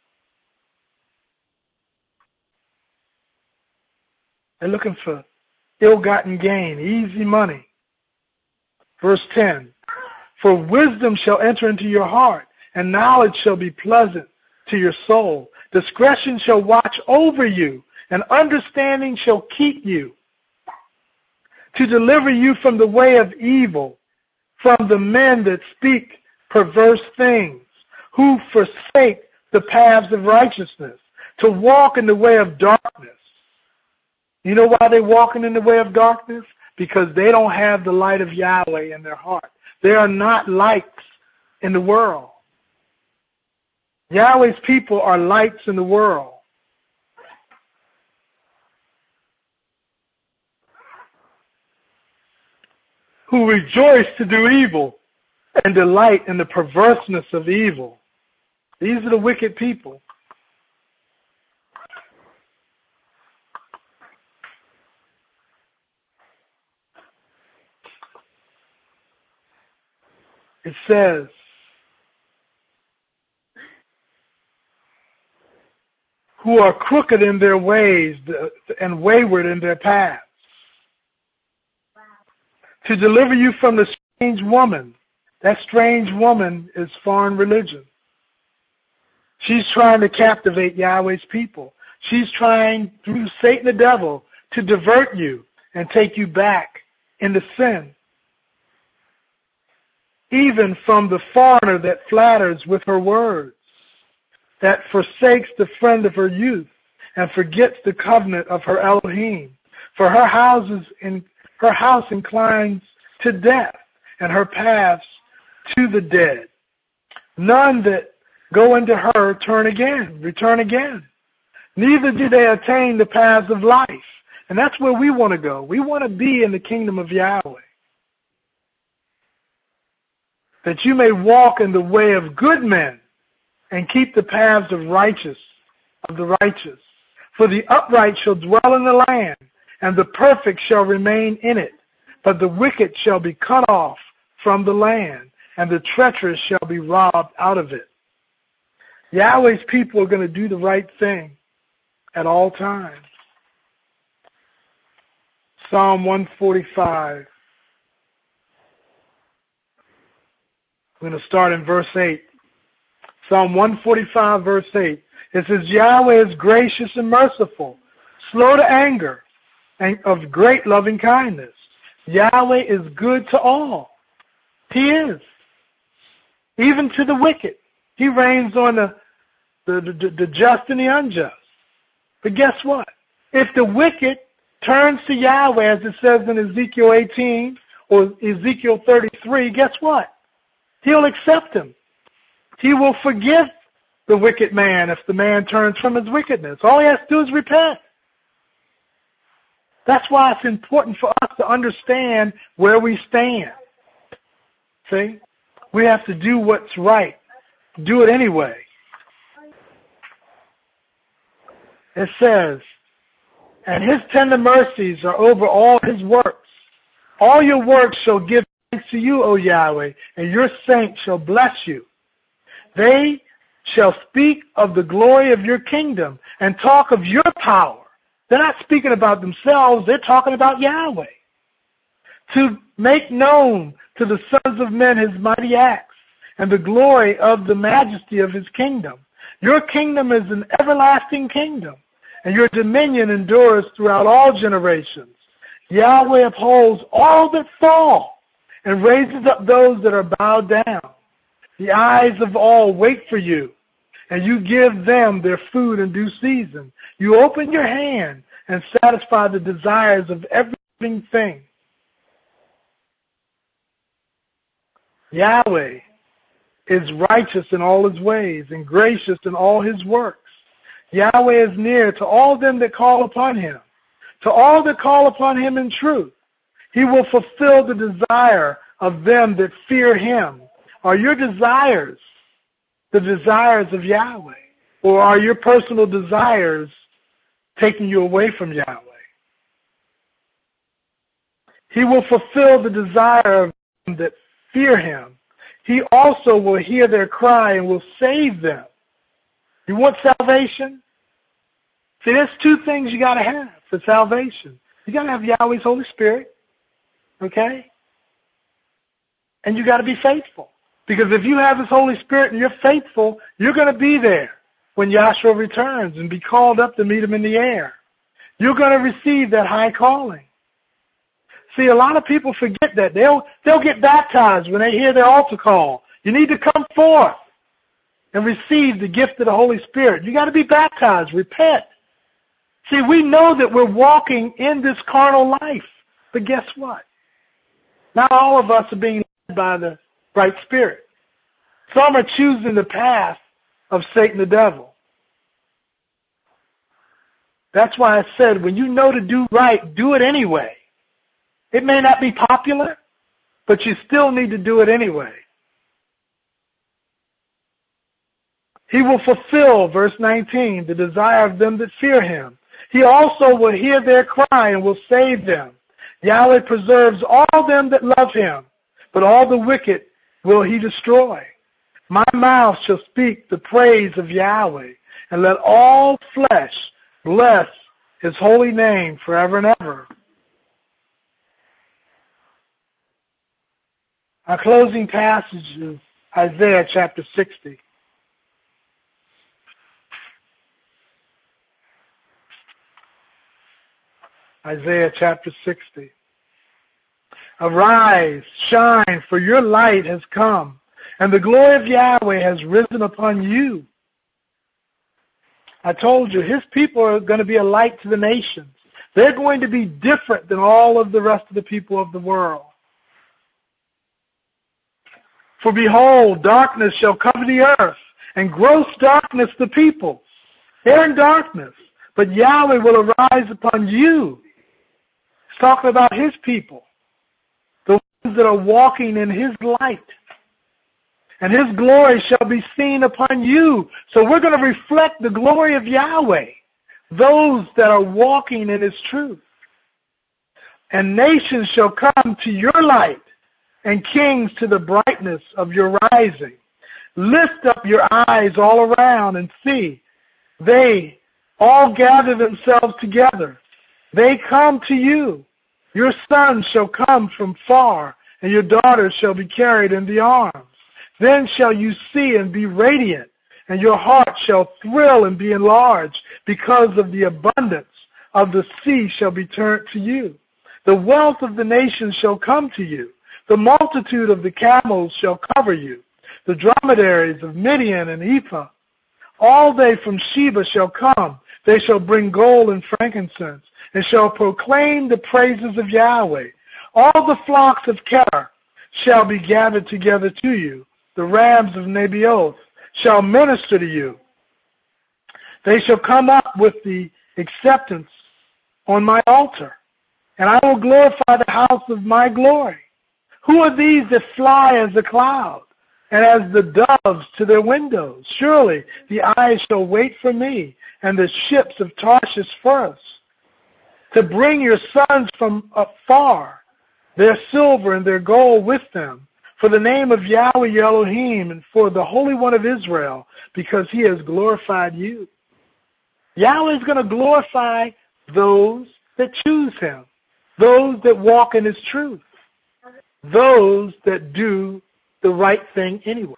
They're looking for ill-gotten gain, easy money. Verse ten. For wisdom shall enter into your heart, and knowledge shall be pleasant to your soul. Discretion shall watch over you, and understanding shall keep you, to deliver you from the way of evil, from the men that speak perverse things, who forsake the paths of righteousness, to walk in the way of darkness. You know why they're walking in the way of darkness? Because they don't have the light of Yahweh in their heart. They are not lights in the world. Yahweh's people are lights in the world. Who rejoice to do evil and delight in the perverseness of evil. These are the wicked people. It says, who are crooked in their ways and wayward in their paths. Wow. To deliver you from the strange woman. That strange woman is foreign religion. She's trying to captivate Yahweh's people. She's trying, through Satan the devil, to divert you and take you back into sin. Even from the foreigner that flatters with her words, that forsakes the friend of her youth and forgets the covenant of her Elohim. For her houses in, her house inclines to death, and her paths to the dead. None that go into her turn again, return again. Neither do they attain the paths of life. And that's where we want to go. We want to be in the kingdom of Yahweh. That you may walk in the way of good men and keep the paths of righteous, of the righteous. For the upright shall dwell in the land, and the perfect shall remain in it. But the wicked shall be cut off from the land, and the treacherous shall be robbed out of it. Yahweh's people are going to do the right thing at all times. Psalm one forty-five. We're going to start in verse eight. Psalm one forty-five, verse eight. It says, Yahweh is gracious and merciful, slow to anger, and of great loving kindness. Yahweh is good to all. He is. Even to the wicked. He reigns on the the, the, the just and the unjust. But guess what? If the wicked turns to Yahweh, as it says in Ezekiel eighteen or Ezekiel thirty-three, guess what? He'll accept him. He will forgive the wicked man if the man turns from his wickedness. All he has to do is repent. That's why it's important for us to understand where we stand. See? We have to do what's right. Do it anyway. It says, and his tender mercies are over all his works. All your works shall give thanks to you, O Yahweh, and your saints shall bless you. They shall speak of the glory of your kingdom and talk of your power. They're not speaking about themselves, they're talking about Yahweh. To make known to the sons of men his mighty acts and the glory of the majesty of his kingdom. Your kingdom is an everlasting kingdom, and your dominion endures throughout all generations. Yahweh upholds all that fall and raises up those that are bowed down. The eyes of all wait for you, and you give them their food in due season. You open your hand and satisfy the desires of every living thing. Yahweh is righteous in all his ways and gracious in all his works. Yahweh is near to all them that call upon him, to all that call upon him in truth. He will fulfill the desire of them that fear him. Are your desires the desires of Yahweh? Or are your personal desires taking you away from Yahweh? He will fulfill the desire of them that fear him. He also will hear their cry and will save them. You want salvation? See, there's two things you got to have for salvation. You got to have Yahweh's Holy Spirit, okay? And you got to be faithful. Because if you have his Holy Spirit and you're faithful, you're going to be there when Yahshua returns and be called up to meet him in the air. You're going to receive that high calling. See, a lot of people forget that. They'll, they'll get baptized when they hear their altar call. You need to come forth and receive the gift of the Holy Spirit. You got to be baptized. Repent. See, we know that we're walking in this carnal life. But guess what? Not all of us are being led by the right spirit. Some are choosing the path of Satan the devil. That's why I said, when you know to do right, do it anyway. It may not be popular, but you still need to do it anyway. He will fulfill, verse nineteen, the desire of them that fear him. He also will hear their cry and will save them. Yahweh preserves all them that love him, but all the wicked will he destroy. My mouth shall speak the praise of Yahweh, and let all flesh bless his holy name forever and ever. Our closing passage is Isaiah chapter sixty. Isaiah chapter sixty. Arise, shine, for your light has come, and the glory of Yahweh has risen upon you. I told you, his people are going to be a light to the nations. They're going to be different than all of the rest of the people of the world. For behold, darkness shall cover the earth, and gross darkness the peoples. They're in darkness, but Yahweh will arise upon you. He's talking about his people, the ones that are walking in his light. And his glory shall be seen upon you. So we're going to reflect the glory of Yahweh, those that are walking in his truth. And nations shall come to your light, and kings to the brightness of your rising. Lift up your eyes all around and see. They all gather themselves together. They come to you. Your sons shall come from far, and your daughters shall be carried in the arms. Then shall you see and be radiant, and your heart shall thrill and be enlarged, because of the abundance of the sea shall be turned to you. The wealth of the nations shall come to you. The multitude of the camels shall cover you. The dromedaries of Midian and Ephah, All they from Sheba shall come. They shall bring gold and frankincense, and shall proclaim the praises of Yahweh. All the flocks of Kedar shall be gathered together to you. The rams of Nebaioth shall minister to you. They shall come up with the acceptance on my altar, and I will glorify the house of my glory. Who are these that fly as a cloud, and as the doves to their windows? Surely the eyes shall wait for me, and the ships of Tarshish first, to bring your sons from afar, their silver and their gold with them, for the name of Yahweh Elohim, and for the Holy One of Israel, because he has glorified you. Yahweh is going to glorify those that choose him, those that walk in his truth, those that do the right thing anyway.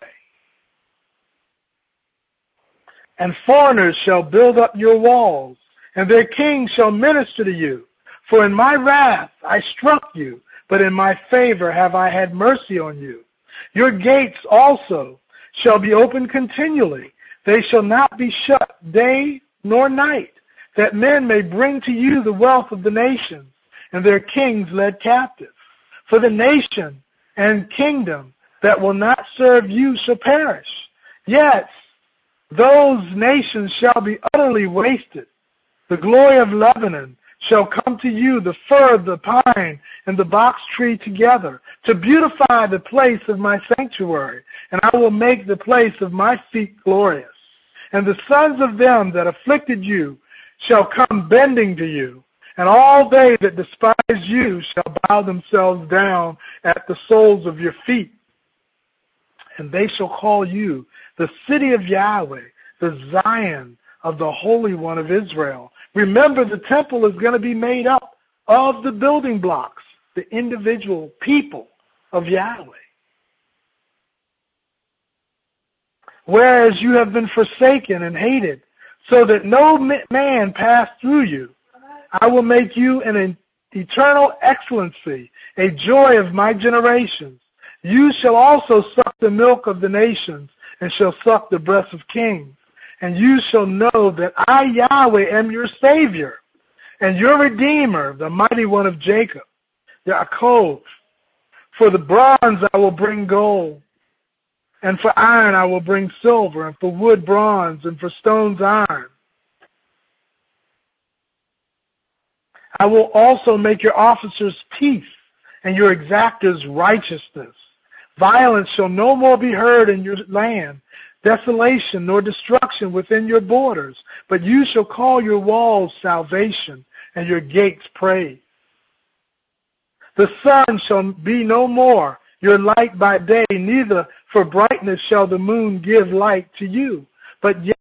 And foreigners shall build up your walls, and their kings shall minister to you. For in my wrath I struck you, but in my favor have I had mercy on you. Your gates also shall be open continually. They shall not be shut day nor night, that men may bring to you the wealth of the nations, and their kings led captive. For the nation and kingdom that will not serve you shall perish. Yes, those nations shall be utterly wasted. The glory of Lebanon shall come to you, the fir, the pine, and the box tree together, to beautify the place of my sanctuary, and I will make the place of my feet glorious. And the sons of them that afflicted you shall come bending to you, and all they that despise you shall bow themselves down at the soles of your feet. And they shall call you the city of Yahweh, the Zion of the Holy One of Israel. Remember, the temple is going to be made up of the building blocks, the individual people of Yahweh. Whereas you have been forsaken and hated, so that no man pass through you, I will make you an eternal excellency, a joy of my generations. You shall also suck the milk of the nations, and shall suck the breast of kings. And you shall know that I, Yahweh, am your Savior, and your Redeemer, the mighty one of Jacob, Yaakov. For the bronze I will bring gold, and for iron I will bring silver, and for wood bronze, and for stones iron. I will also make your officers peace, and your exactors righteousness. Violence shall no more be heard in your land, desolation nor destruction within your borders, but you shall call your walls salvation, and your gates praise. The sun shall be no more your light by day, neither for brightness shall the moon give light to you. But